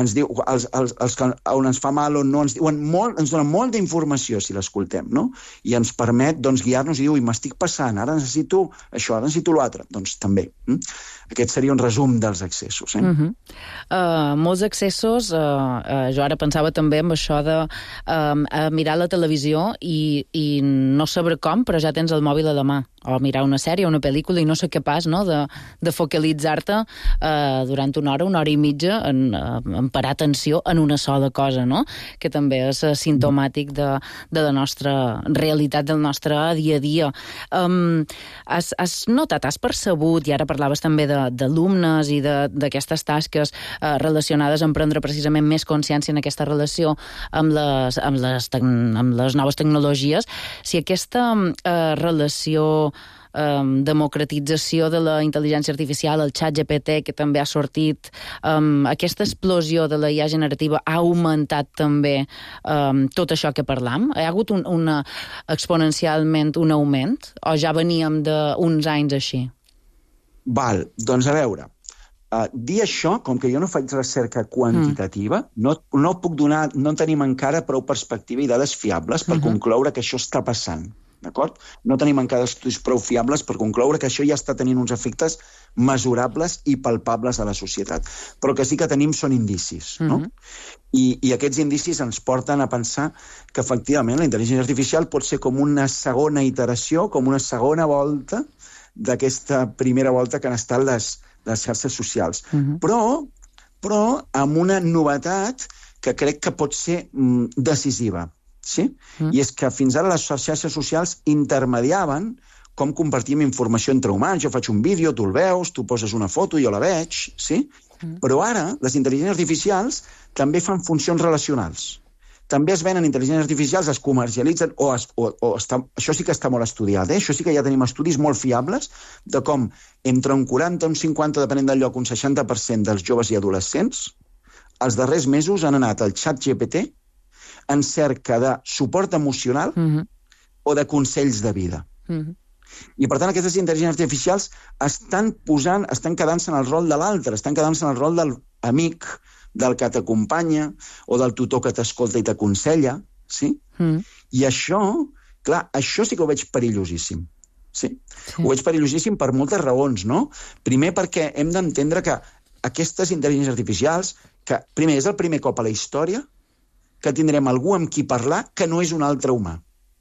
on ens fa mal o no, ens dona molta informació si l'escoltem, no? I ens permet doncs, guiar-nos i dir, ui, m'estic passant, ara necessito això, ara necessito l'altre. Doncs també. Aquest seria un resum dels accessos. Molts accessos, jo ara pensava també en això de mirar la televisió i no saber com, però ja tens el mòbil a la mà, o mirar una sèrie o una pel·lícula i no ser capaç, no?, de focalitzar-te durant una hora i mitja en parar atenció en una sola cosa, no?, que també és simptomàtic de la nostra realitat, del nostre dia a dia. Has notat, has percebut, i ara parlaves també d'alumnes i d'aquestes tasques relacionades amb prendre precisament més consciència en aquesta relació amb les noves tecnologies, si aquesta relació democratització de la intel·ligència artificial, el ChatGPT, que també ha sortit, aquesta explosió de la IA generativa ha augmentat també tot això que parlam? Hi ha hagut exponencialment un augment? O ja veníem d'uns anys així? Val, doncs a veure, dir això, com que jo no faig recerca quantitativa, no puc donar, no tenim encara prou perspectiva i dades fiables per concloure que això està passant, d'acord? No tenim encara estudis prou fiables per concloure que això ja està tenint uns efectes mesurables i palpables a la societat. Però que sí que tenim són indicis, no? I aquests indicis ens porten a pensar que efectivament la intel·ligència artificial pot ser com una segona iteració, com una segona volta d'aquesta primera volta que han estat les xarxes socials. Però amb una novetat que crec que pot ser decisiva. Sí? I és que fins ara les xarxes socials intermediaven com compartim informació entre humans. Jo faig un vídeo, tu el veus, tu poses una foto, jo la veig, sí? Però ara les intel·ligències artificials també fan funcions relacionals. També es venen intel·ligències artificials, es comercialitzen, això sí que està molt estudiat, això sí que ja tenim estudis molt fiables de com entre un 40 i un 50, depenent del lloc, un 60% dels joves i adolescents, els darrers mesos han anat al ChatGPT en cerca de suport emocional o de consells de vida. I, per tant, aquestes intel·ligències artificials estan quedant-se en el rol de l'altre, estan quedant-se en el rol de l'amic, del que t'acompanya o del tutor que t'escolta i t'aconsella, sí? I això, clar, això sí que ho veig perillosíssim. Sí? Ho veig perillosíssim per moltes raons, no? Primer perquè hem d'entendre que aquestes intel·ligències artificials, que primer és el primer cop a la història que tindrem algú amb qui parlar que no és un altre humà.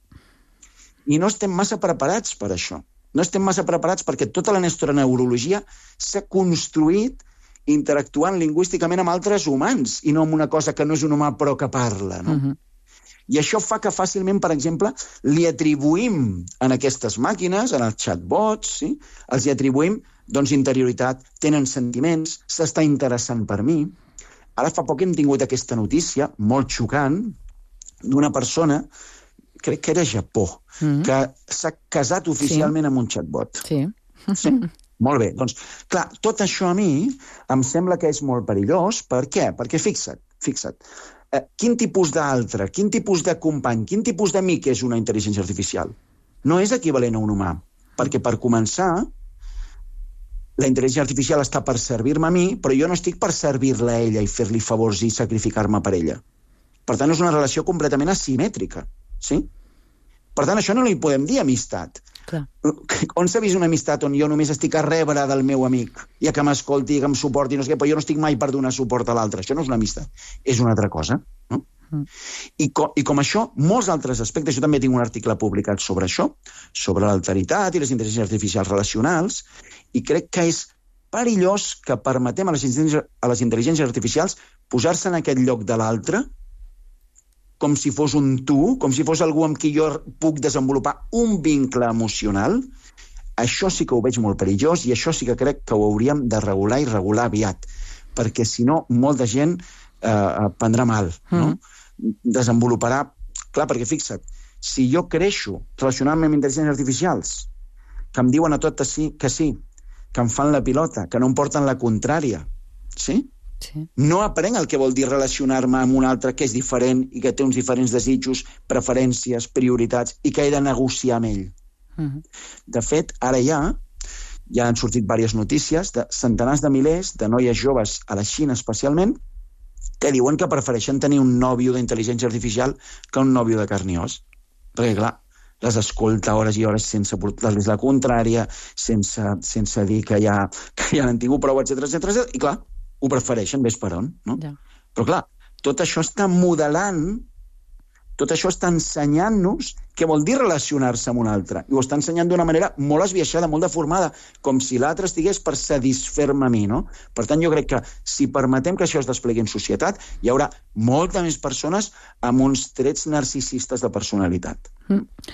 I no estem massa preparats per això. No estem massa preparats perquè tota la nostra neurologia s'ha construït interactuant lingüísticament amb altres humans i no amb una cosa que no és un humà però que parla, no? I això fa que fàcilment, per exemple, li atribuïm en aquestes màquines, en els chatbots, sí? Els hi atribuïm, doncs, interioritat, tenen sentiments, s'està interessant per mi. Ara fa poc hem tingut aquesta notícia, molt xocant, d'una persona, crec que era a Japó, que s'ha casat oficialment amb un chatbot. Sí. Molt bé, doncs, clar, tot això a mi em sembla que és molt perillós. Per què? Perquè fixa't, quin tipus d'altre, quin tipus de company, quin tipus d'amic és una intel·ligència artificial? No és equivalent a un humà, perquè per començar, la intel·ligència artificial està per servir-me a mi, però jo no estic per servir-la a ella i fer-li favors i sacrificar-me per ella. Per tant, és una relació completament asimètrica, sí? Per tant, això no li podem dir amistat. Clar. On s'ha vist una amistat on jo només estic a rebre del meu amic i a que m'escolti, que em suporti, no sé què, però jo no estic mai per donar suport a l'altre? Això no és una amistat, és una altra cosa, no? I com això, molts altres aspectes, jo també tinc un article publicat sobre això, sobre l'alteritat i les intel·ligències artificials relacionals, i crec que és perillós que permetem a les intel·ligències artificials posar-se en aquest lloc de l'altre com si fos un tu, com si fos algú amb qui jo puc desenvolupar un vincle emocional. Això sí que ho veig molt perillós i això sí que crec que ho hauríem de regular i regular aviat, perquè si no molta gent prendrà mal, no? Desenvoluparà... Clar, perquè fixa't, si jo creixo relacionant-me amb intel·ligències artificials, que em diuen a tot que sí, que em fan la pilota, que no em porten la contrària, sí? No aprenc el que vol dir relacionar-me amb un altre que és diferent i que té uns diferents desitjos, preferències, prioritats i que he de negociar amb ell. De fet, ara ja han sortit diverses notícies de centenars de milers de noies joves a la Xina especialment que diuen que prefereixen tenir un nòvio d'intel·ligència artificial que un nòvio de carn i os. Perquè, clar, les escolta hores i hores sense portar-los la contrària, sense dir que ja han tingut prou, etc. I clar, ho prefereixen, ves per on, no? Ja. Però clar, tot això està modelant, tot això està ensenyant-nos què vol dir relacionar-se amb un altre. I ho està ensenyant d'una manera molt esbiaixada, molt deformada, com si l'altre estigués per satisfer-me a mi, no? Per tant, jo crec que si permetem que això es desplegui en societat, hi haurà moltes més persones amb uns trets narcisistes de personalitat.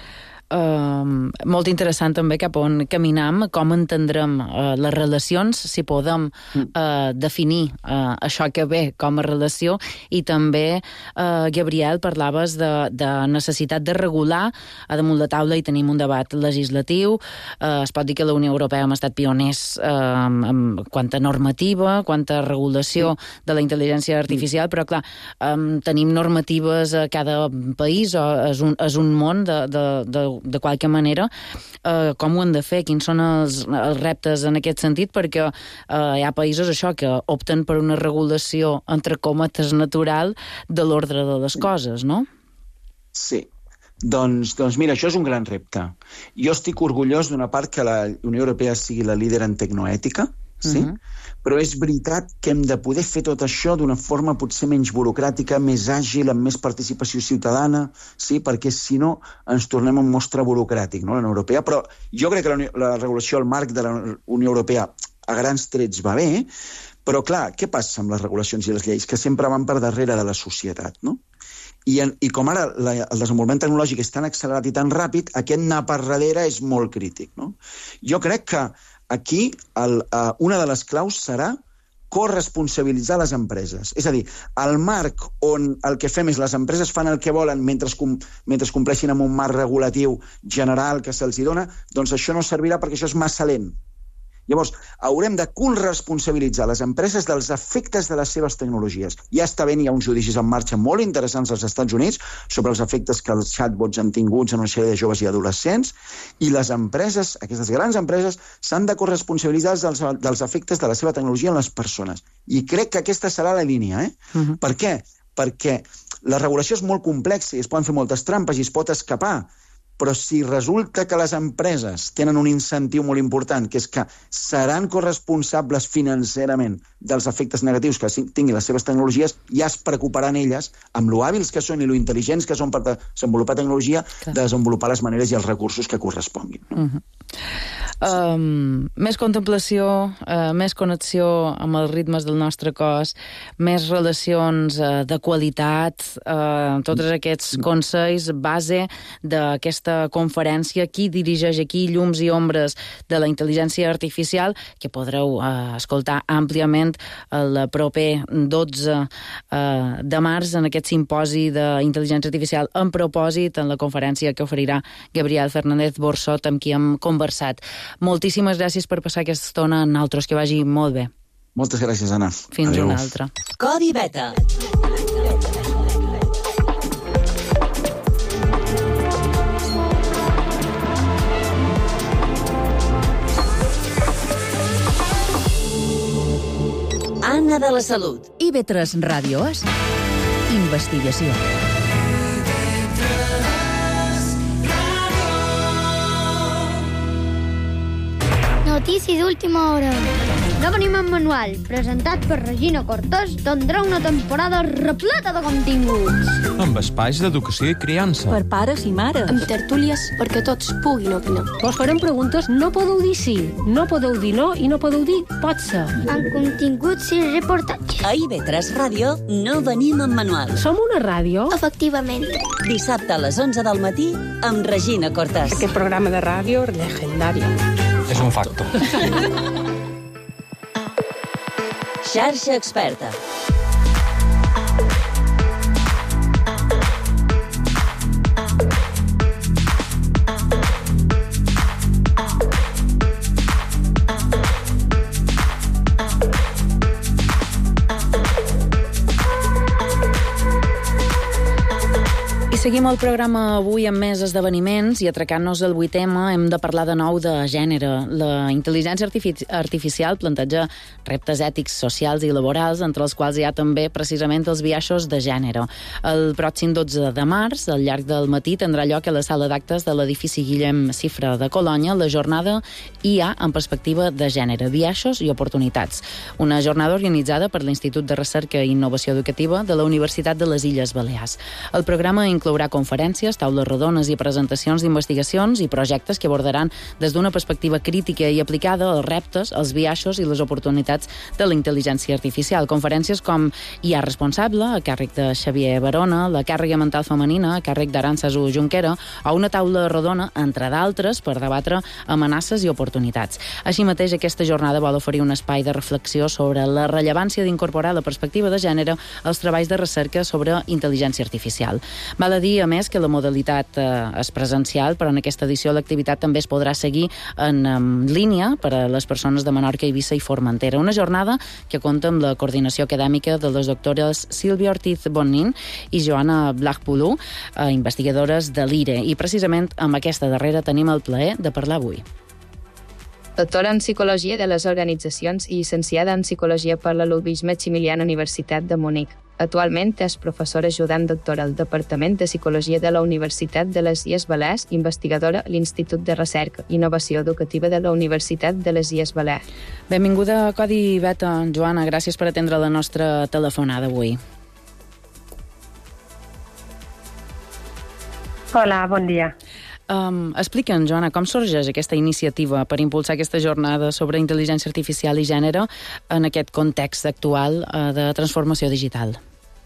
molt interessant també cap on caminam, com entendrem les relacions, si podem definir això que ve com a relació, i també, Gabriel, parlaves de necessitat de regular. A damunt la taula hi tenim un debat legislatiu. Es pot dir que la Unió Europea hem estat pioners quant a normativa, quant a regulació de la intel·ligència artificial, però clar, tenim normatives a cada país, o és un món de qualque manera. Com ho han de fer? Quins són els reptes en aquest sentit? Perquè hi ha països que opten per una regulació, entre cometes, natural de l'ordre de les coses, no? Sí. Doncs mira, això és un gran repte. Jo estic orgullós d'una part que la Unió Europea sigui la líder en tecnoètica, sí? Però és veritat que hem de poder fer tot això d'una forma potser menys burocràtica, més àgil, amb més participació ciutadana, sí? Perquè si no ens tornem un monstre burocràtic, no? La Unió Europea. Però jo crec que la regulació al marc de la Unió Europea a grans trets va bé, però clar, què passa amb les regulacions i les lleis? Que sempre van per darrere de la societat, no? I com ara el desenvolupament tecnològic és tan accelerat i tan ràpid, aquest anar per darrere és molt crític, no? Jo crec que aquí una de les claus serà corresponsabilitzar les empreses. És a dir, el marc on el que fem és les empreses fan el que volen mentre compleixin amb un marc regulatiu general que se'ls dona, doncs això no servirà perquè això és massa lent. Llavors, haurem de corresponsabilitzar les empreses dels efectes de les seves tecnologies. Ja està ben, hi ha uns judicis en marxa molt interessants als Estats Units sobre els efectes que els chatbots han tingut en una sèrie de joves i adolescents, i les empreses, aquestes grans empreses, s'han de corresponsabilitzar dels efectes de la seva tecnologia en les persones. I crec que aquesta serà la línia. Per què? Perquè la regulació és molt complexa i es poden fer moltes trampes i es pot escapar. Però si resulta que les empreses tenen un incentiu molt important, que és que seran corresponsables financerament dels efectes negatius que tinguin les seves tecnologies, ja es preocuparan elles, amb lo hàbils que són i lo intel·ligents que són per desenvolupar tecnologia, de desenvolupar les maneres i els recursos que corresponguin. Més contemplació, més connexió amb els ritmes del nostre cos, més relacions de qualitat, tots aquests consells base d'aquesta conferència, qui dirigeix aquí, llums i ombres de la intel·ligència artificial, que podreu escoltar àmpliament el proper 12 de març en aquest simposi d'intel·ligència artificial en propòsit, en la conferència que oferirà Gabriel Fernández Borsot, amb qui hem conversat. Moltíssimes gràcies per passar aquesta estona amb nosaltres, que vagi molt bé. Moltes gràcies, Anna. Fins una altra. Codi Beta. Anna de la Salut. IB3 Ràdio és investigació. Notícies d'última hora. No venim en manual, presentat per Regina Cortés, tindrà una temporada repleta de continguts. Amb espais d'educació i criança. Per pares i mares. Amb tertúlies perquè tots puguin opinar. Vos farem preguntes, no podeu dir sí, no podeu dir no i no podeu dir pot ser. Amb continguts i reportatges. A IB3 Ràdio no venim en manual. Som una ràdio? Efectivament. Dissabte a les 11 del matí amb Regina Cortés. Aquest programa de ràdio legendari. És un facto. Xarxa Experta. Seguim el programa avui amb més esdeveniments i atracant-nos el 8 tema hem de parlar de nou de gènere. La intel·ligència artificial planteja reptes ètics, socials i laborals, entre els quals hi ha també precisament els biaixos de gènere. El pròxim 12 de març, al llarg del matí, tindrà lloc a la sala d'actes de l'edifici Guillem Cifra de Colònia la jornada IA en perspectiva de gènere, biaixos i oportunitats. Una jornada organitzada per l'Institut de Recerca i Innovació Educativa de la Universitat de les Illes Balears. El programa inclou haurà conferències, taules rodones i presentacions d'investigacions i projectes que abordaran des d'una perspectiva crítica i aplicada els reptes, els biaixos i les oportunitats de la intel·ligència artificial. Conferències com IA Responsable, a càrrec de Xavier Barona, la càrrega mental femenina, a càrrec d'Arantzazu Junquera, o una taula rodona, entre d'altres, per debatre amenaces i oportunitats. Així mateix, aquesta jornada vol oferir un espai de reflexió sobre la rellevància d'incorporar la perspectiva de gènere als treballs de recerca sobre intel·ligència artificial. Val a dir, a més, que la modalitat és presencial, però en aquesta edició l'activitat també es podrà seguir en línia per a les persones de Menorca, Eivissa i Formentera. Una jornada que compta amb la coordinació acadèmica de les doctores Sílvia Ortiz Bonin i Joana Blachpulú, investigadores de l'IRE. I precisament amb aquesta darrera tenim el plaer de parlar avui. Doctora en Psicologia de les Organitzacions i llicenciada en Psicologia per la Ludwig Maximilian Universitat de Munic. Actualment és professora ajudant doctora al Departament de Psicologia de la Universitat de les Illes Balears, investigadora a l'Institut de Recerca i Innovació Educativa de la Universitat de les Illes Balears. Benvinguda a Codi Beta, Joana. Gràcies per atendre la nostra telefonada avui. Hola, bon dia. Explica'ns, Joana, com sorgeix aquesta iniciativa per impulsar aquesta jornada sobre intel·ligència artificial i gènere en aquest context actual de transformació digital?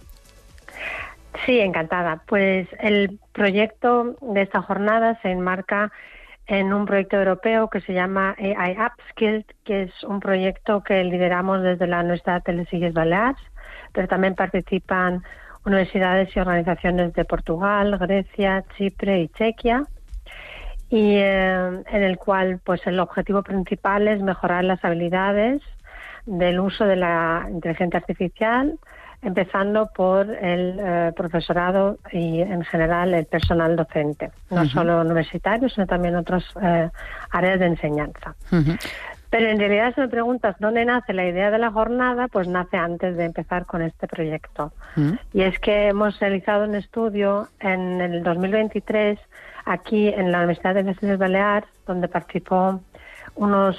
Sí, encantada. Pues el proyecto de esta jornada se enmarca en un proyecto europeo que se llama AI Upskilled, que es un proyecto que lideramos desde la Universidad de las Illes Balears, pero también participan universidades y organizaciones de Portugal, Grecia, Chipre y Chequia, y en el cual pues el objetivo principal es mejorar las habilidades del uso de la inteligencia artificial, empezando por el profesorado y en general el personal docente, no solo universitarios, sino también otras áreas de enseñanza. Pero en realidad, si me preguntas dónde nace la idea de la jornada, pues nace antes de empezar con este proyecto. Y es que hemos realizado un estudio en el 2023 aquí en la Universidad de las Illes Balears, donde participó unos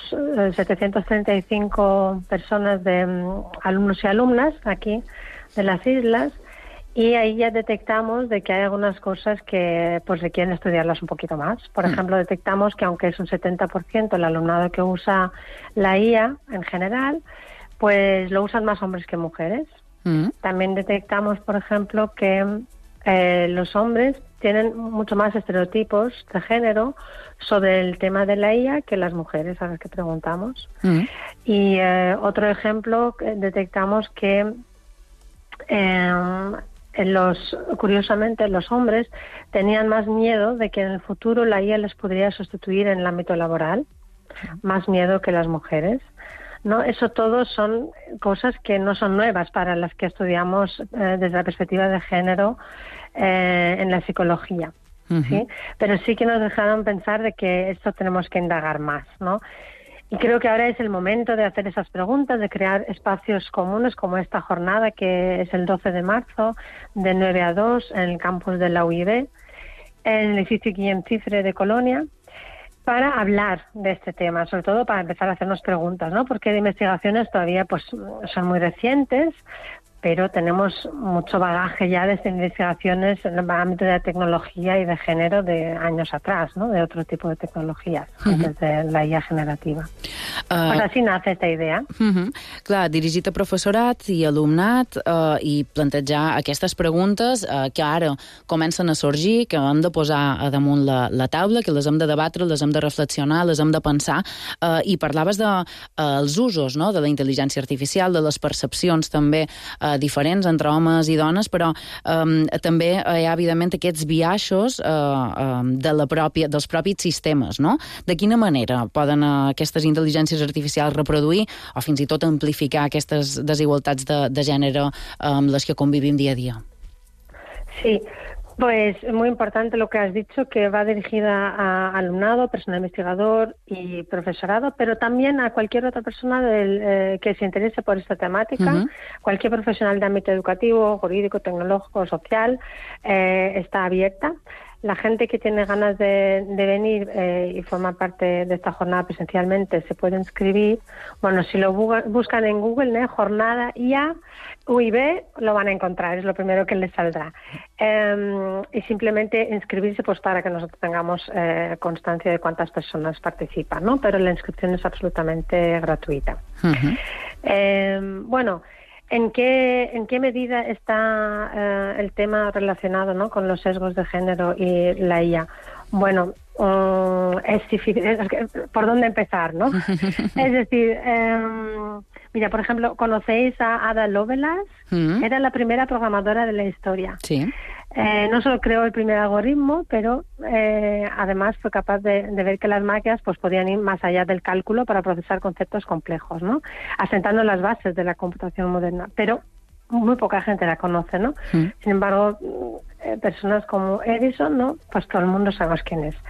735 personas de alumnos y alumnas aquí de las islas, y ahí ya detectamos de que hay algunas cosas que pues requieren estudiarlas un poquito más. Por ejemplo, detectamos que aunque es un 70% el alumnado que usa la IA en general, pues lo usan más hombres que mujeres. También detectamos, por ejemplo, que los hombres tienen mucho más estereotipos de género sobre el tema de la IA que las mujeres, a las que preguntamos. Y otro ejemplo, detectamos que curiosamente los hombres tenían más miedo de que en el futuro la IA les podría sustituir en el ámbito laboral, más miedo que las mujeres, ¿no? Eso todo son cosas que no son nuevas para las que estudiamos desde la perspectiva de género en la psicología, ¿sí? Pero sí que nos dejaron pensar de que esto tenemos que indagar más, ¿no? Y creo que ahora es el momento de hacer esas preguntas, de crear espacios comunes como esta jornada que es el 12 de marzo, de 9 a 2, en el campus de la UIB, en el edificio Guillem Cifre de Colonia, para hablar de este tema, sobre todo para empezar a hacernos preguntas, ¿no? Porque de investigaciones todavía pues son muy recientes, pero tenemos mucho bagaje ya de investigaciones en el ámbito de la tecnología y de género de años atrás, ¿no? De otro tipo de tecnologías, antes de la IA generativa. Pues així nace esta idea. Clar, dirigit a professorat i alumnat i plantejar aquestes preguntes que ara comencen a sorgir, que hem de posar a damunt la taula, que les hem de debatre, les hem de reflexionar, les hem de pensar, i parlaves dels usos, no?, de la intel·ligència artificial, de les percepcions també diferents entre homes i dones, però també hi ha, evidentment, aquests biaixos dels propis sistemes, no? De quina manera poden aquestes intel·ligències artificials reproduir o fins i tot amplificar aquestes desigualtats de gènere amb les que convivim dia a dia? Sí, pues muy importante lo que has dicho, que va dirigida a alumnado, personal investigador y profesorado, pero también a cualquier otra persona que se interese por esta temática. Cualquier profesional de ámbito educativo, jurídico, tecnológico, social, está abierta. la gente que tiene ganas de venir y formar parte de esta jornada presencialmente se puede inscribir. Bueno, si lo buscan en Google, jornada IA UIB, lo van a encontrar, es lo primero que les saldrá. Y simplemente inscribirse pues para que nosotros tengamos constancia de cuántas personas participan, ¿no? Pero la inscripción es absolutamente gratuita. Bueno, ¿en qué medida está el tema relacionado, ¿no?, con los sesgos de género y la IA? Bueno, es difícil. ¿Por dónde empezar, no? Es decir, mira, por ejemplo, ¿conocéis a Ada Lovelace? Era la primera programadora de la historia. Sí. No solo creó el primer algoritmo, pero además fue capaz de ver que las máquinas pues podían ir más allá del cálculo para procesar conceptos complejos, ¿no? Asentando las bases de la computación moderna. Pero muy poca gente la conoce, ¿no? Sin embargo, personas como Edison, ¿no? Pues todo el mundo sabemos quién es.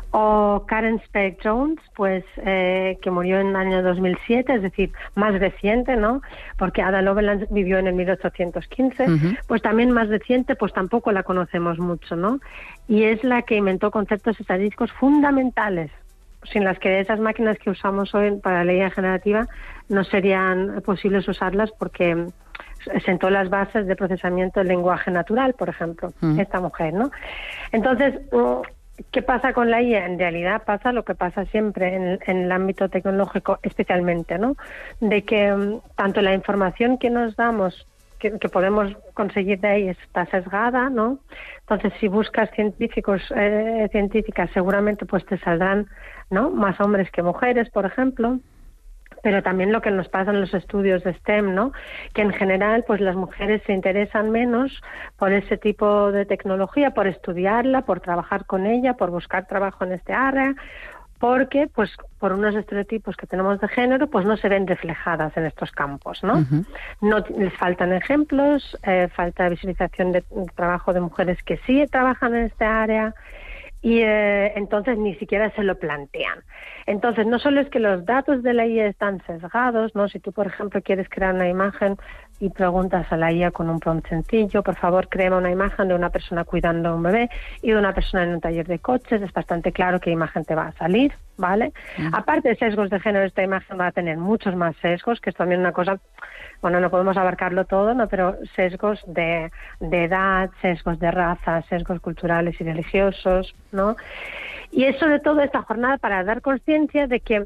O Karen Speck Jones, pues que murió en el año 2007, es decir, más reciente, ¿no? Porque Ada Lovelace vivió en el 1815, pues también más reciente, pues tampoco la conocemos mucho, ¿no? Y es la que inventó conceptos estadísticos fundamentales, sin las que esas máquinas que usamos hoy para la IA generativa no serían posibles usarlas, porque sentó las bases de procesamiento del lenguaje natural, por ejemplo, esta mujer, ¿no? Entonces, ¿qué pasa con la IA? En realidad pasa lo que pasa siempre en el ámbito tecnológico, especialmente, ¿no? De que tanto la información que nos damos, que podemos conseguir de ahí, está sesgada, ¿no? Entonces, si buscas científicas, seguramente pues te saldrán, ¿no?, más hombres que mujeres, por ejemplo. Pero también lo que nos pasa en los estudios de STEM, ¿no?, que en general pues las mujeres se interesan menos por ese tipo de tecnología, por estudiarla, por trabajar con ella, por buscar trabajo en este área, porque pues por unos estereotipos que tenemos de género pues no se ven reflejadas en estos campos, ¿no? No les faltan ejemplos, falta visualización de trabajo de mujeres que sí trabajan en esta área. Y entonces ni siquiera se lo plantean. Entonces, no solo es que los datos de la IA están sesgados, ¿no? Si tú, por ejemplo, quieres crear una imagen y preguntas a la IA con un prompt sencillo, por favor, créame una imagen de una persona cuidando a un bebé y de una persona en un taller de coches, es bastante claro qué imagen te va a salir, ¿vale? Aparte de sesgos de género, esta imagen va a tener muchos más sesgos, que es también una cosa... Bueno, no podemos abarcarlo todo, ¿no? Pero sesgos de edad, sesgos de raza, sesgos culturales y religiosos, ¿no? Y es sobre todo esta jornada para dar conciencia de que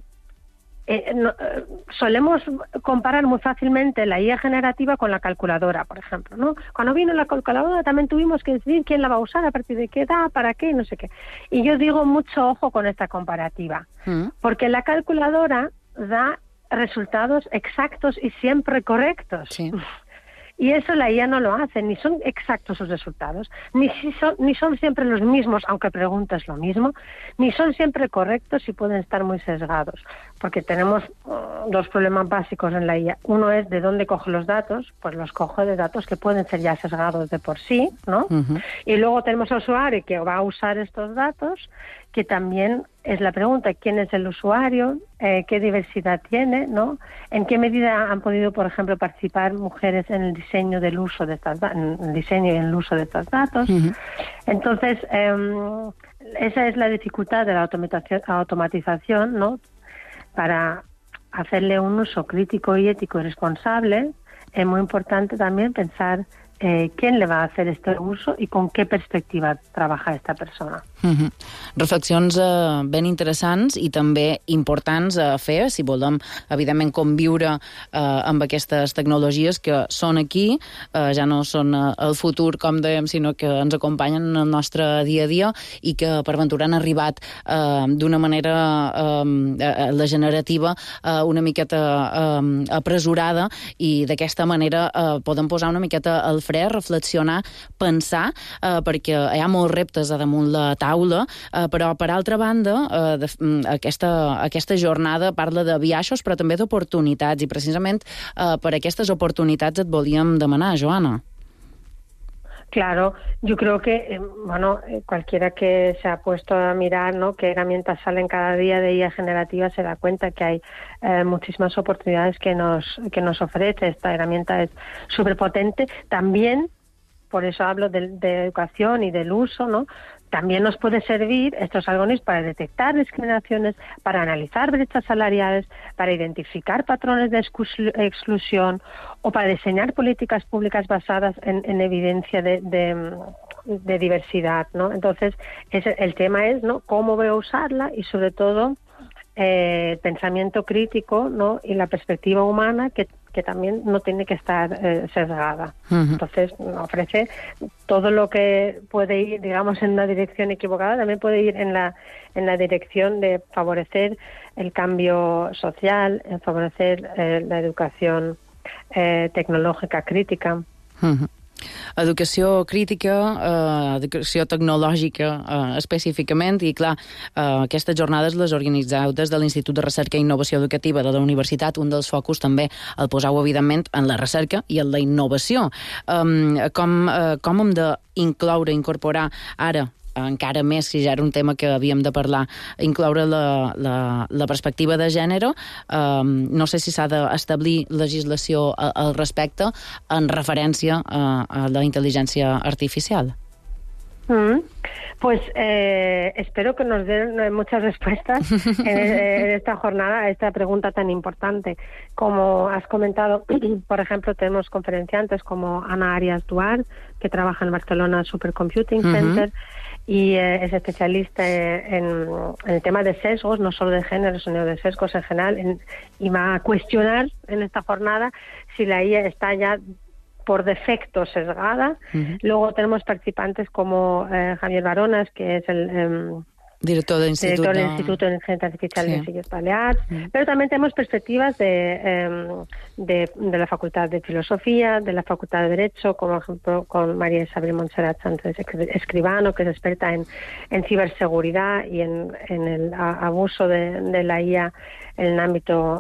solemos comparar muy fácilmente la IA generativa con la calculadora, por ejemplo, ¿no? Cuando vino la calculadora también tuvimos que decidir quién la va a usar, a partir de qué edad, para qué, no sé qué. Y yo digo mucho ojo con esta comparativa, porque la calculadora da resultados exactos y siempre correctos. Sí. Y eso la IA no lo hace, ni son exactos sus resultados, ni son siempre los mismos, aunque preguntes lo mismo, ni son siempre correctos y pueden estar muy sesgados, porque tenemos dos problemas básicos en la IA. Uno es de dónde coge los datos, pues los coge de datos que pueden ser ya sesgados de por sí, ¿no? Y luego tenemos al usuario que va a usar estos datos, que también es la pregunta, ¿quién es el usuario? ¿Qué diversidad tiene? ¿No? ¿En qué medida han podido, por ejemplo, participar mujeres en el diseño del uso de estas diseño y en el uso de estos datos? Entonces, esa es la dificultad de la automatización, ¿no? Para hacerle un uso crítico y ético y responsable, es muy importante también pensar quién le va a hacer este uso i con què perspectiva treballar esta persona. Reflexions ben interessants i també importants a fer si volem, evidentment, conviure amb aquestes tecnologies que són aquí, ja no són el futur, com dèiem, sinó que ens acompanyen en el nostre dia a dia i que per ventura han arribat d'una manera la generativa una miqueta apresurada i d'aquesta manera podem posar una miqueta al fre, reflexionar, pensar, perquè hi ha molts reptes a damunt la taula, però per altra banda aquesta jornada parla de biaixos però també d'oportunitats i precisament per aquestes oportunitats et volíem demanar, Joana. Claro, yo creo que cualquiera que se ha puesto a mirar, ¿no?, qué herramientas salen cada día de IA generativa se da cuenta que hay muchísimas oportunidades que nos ofrece. Esta herramienta es súper potente. También, por eso hablo de educación y del uso, ¿no?, también nos puede servir estos algoritmos para detectar discriminaciones, para analizar brechas salariales, para identificar patrones de exclusión o para diseñar políticas públicas basadas en evidencia de diversidad, ¿no? Entonces, el tema es, ¿no?, cómo voy a usarla y sobre todo el pensamiento crítico, ¿no?, y la perspectiva humana que también no tiene que estar sesgada. Entonces, ofrece todo lo que puede ir, digamos, en una dirección equivocada, también puede ir en la dirección de favorecer el cambio social, en favorecer la educación tecnològica crítica. Educació crítica, educació tecnològica específicament, i clar, aquestes jornades les organitzeu des de l'Institut de Recerca i Innovació Educativa de la Universitat. Un dels focus també el poseu, evidentment, en la recerca i en la innovació. Com hem d'incloure, incorporar ara, encara més, si ja era un tema que havíem de parlar, incloure la perspectiva de gènere? No sé si s'ha d'establir legislació al respecte en referència a la intel·ligència artificial. Pues espero que nos den muchas respuestas en esta jornada a esta pregunta tan importante. Como has comentado, por ejemplo, tenemos conferenciantes como Ana Arias Duart, que trabaja en Barcelona Supercomputing Center, y es especialista en el tema de sesgos, no solo de género, sino de sesgos en general, y va a cuestionar en esta jornada si la IA está ya por defecto sesgada. Luego tenemos participantes como Javier Baronas, que es el director del Instituto de Inteligencia Artificial de Illes Balears, pero también tenemos perspectivas de la Facultad de Filosofía, de la Facultad de Derecho, como ejemplo con María Isabel Montserrat Sánchez Escribano, que es experta en ciberseguridad y en el abuso de la IA en el ámbito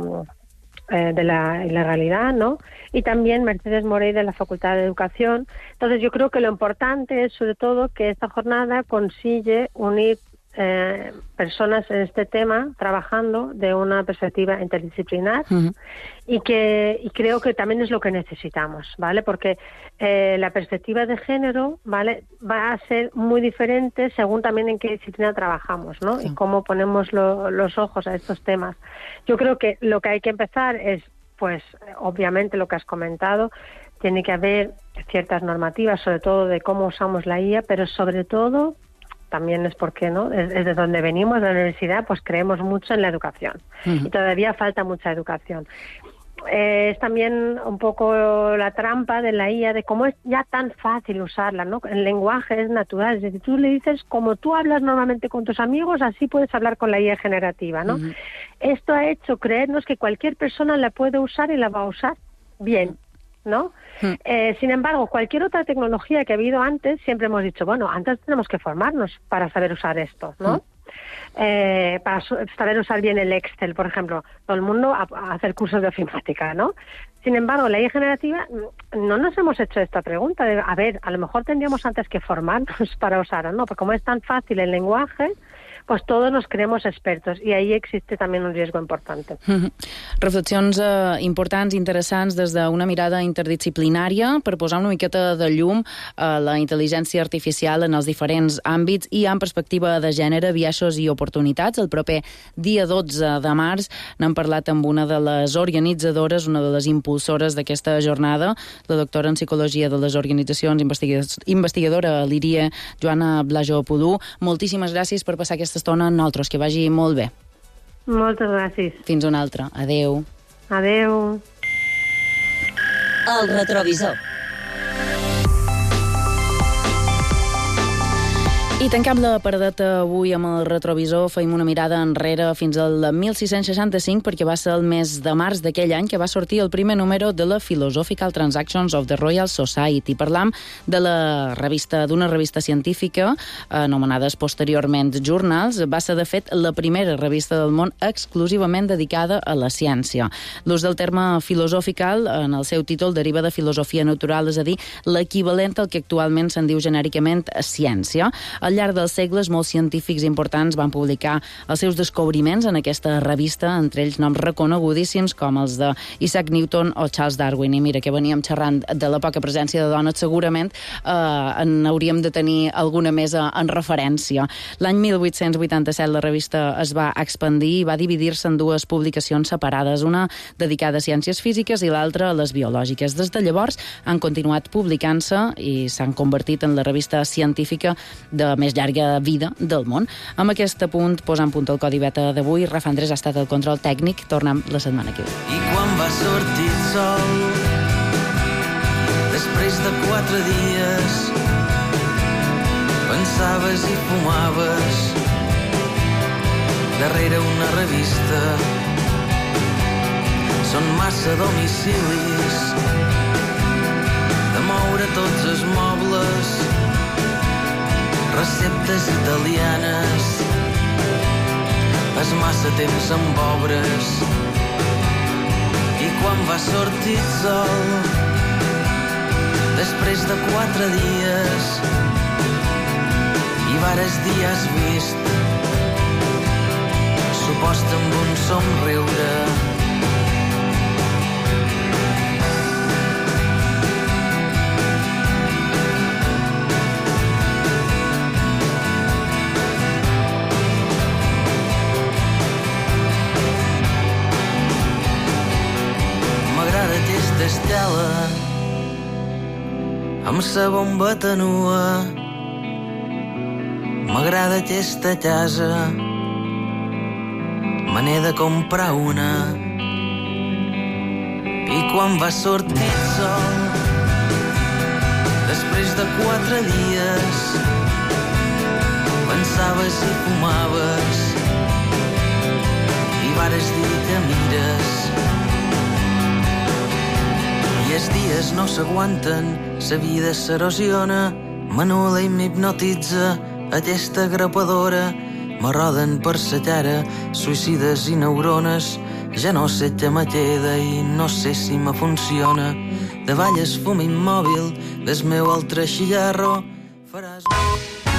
de la ilegalidad, ¿no? Y también Mercedes Morey de la Facultad de Educación. Entonces yo creo que lo importante es sobre todo que esta jornada consigue unir personas en este tema trabajando de una perspectiva interdisciplinar y creo que también es lo que necesitamos, ¿vale? Porque la perspectiva de género, ¿vale?, va a ser muy diferente según también en qué disciplina trabajamos, ¿no? Y cómo ponemos los ojos a estos temas. Yo creo que lo que hay que empezar es, pues, obviamente lo que has comentado, tiene que haber ciertas normativas, sobre todo de cómo usamos la IA, pero sobre todo también es porque, ¿no?, desde donde venimos, de la universidad, pues creemos mucho en la educación. Y todavía falta mucha educación. Es también un poco la trampa de la IA, de cómo es ya tan fácil usarla, ¿no? El lenguaje es natural, es decir, tú le dices como tú hablas normalmente con tus amigos, así puedes hablar con la IA generativa, ¿no? Esto ha hecho creernos que cualquier persona la puede usar y la va a usar bien, ¿no? Sin embargo, cualquier otra tecnología que ha habido antes, siempre hemos dicho, bueno, antes tenemos que formarnos para saber usar esto, ¿no? Para saber usar bien el Excel, por ejemplo, todo el mundo a hacer cursos de ofimática, ¿no? Sin embargo, la IA generativa no nos hemos hecho esta pregunta de, a ver, a lo mejor tendríamos antes que formarnos para usarla, ¿no? Porque como es tan fácil el lenguaje, pues todos nos creemos expertos i ahí existe también un riesgo importante. Reflexions importants, interessants des d'una mirada interdisciplinària per posar una miqueta de llum a la intel·ligència artificial en els diferents àmbits i en perspectiva de gènere, biaixos i oportunitats. El proper dia 12 de març n'hem parlat amb una de les organitzadores, una de les impulsores d'aquesta jornada, la doctora en Psicologia de les Organitzacions, investigadora l'IRIE, Joana Blajó-Pudú. Moltíssimes gràcies per passar aquesta estona amb nosaltres, que vagi molt bé. Moltes gràcies. Fins una altra. Adeu. Adeu. El retrovisor. I tanquem la paradeta avui amb el retrovisor. Feim una mirada enrere fins al 1665 perquè va ser el mes de març d'aquell any que va sortir el primer número de la Philosophical Transactions of the Royal Society. Parlam de d'una revista científica anomenades posteriorment Journals. Va ser, de fet, la primera revista del món exclusivament dedicada a la ciència. L'ús del terme philosophical en el seu títol deriva de filosofia natural, és a dir, l'equivalent al que actualment se'n diu genèricament ciència. El Al llarg dels segles, molts científics importants van publicar els seus descobriments en aquesta revista, entre ells noms reconegudíssims com els de Isaac Newton o Charles Darwin. I mira, que veníem xerrant de la poca presència de dones, segurament en hauríem de tenir alguna més en referència. L'any 1887 la revista es va expandir i va dividir-se en dues publicacions separades, una dedicada a ciències físiques i l'altra a les biològiques. Des de llavors han continuat publicant-se i s'han convertit en la revista científica de més llarga vida del món. Amb aquest punt, posant punt al Codi Beta d'avui, Rafa Andrés ha estat el control tècnic. Tornem la setmana que ve. I quan va sortir el sol, després de 4 dies, pensaves i fumaves darrere una revista. Són massa domicilis de moure tots els mobles, receptes italianes, és massa temps amb obres. I quan va sortir el sol, després de 4 dies, i vares dir has vist, supost amb un somriure. Estela amb sa bomba tenua, m'agrada aquesta casa, me n'he de comprar una. I quan va sortir el sol, després de 4 dies, pensaves i fumaves i vares dir que mires. I els dies no s'aguanten, sa vida s'erosiona, m'anul·la i m'hipnotitza aquesta grapadora. M'arroden per sa cara suïcides i neurones, ja no sé què me queda i no sé si me funciona. Davall el fum immòbil del meu altre xillarro faràs...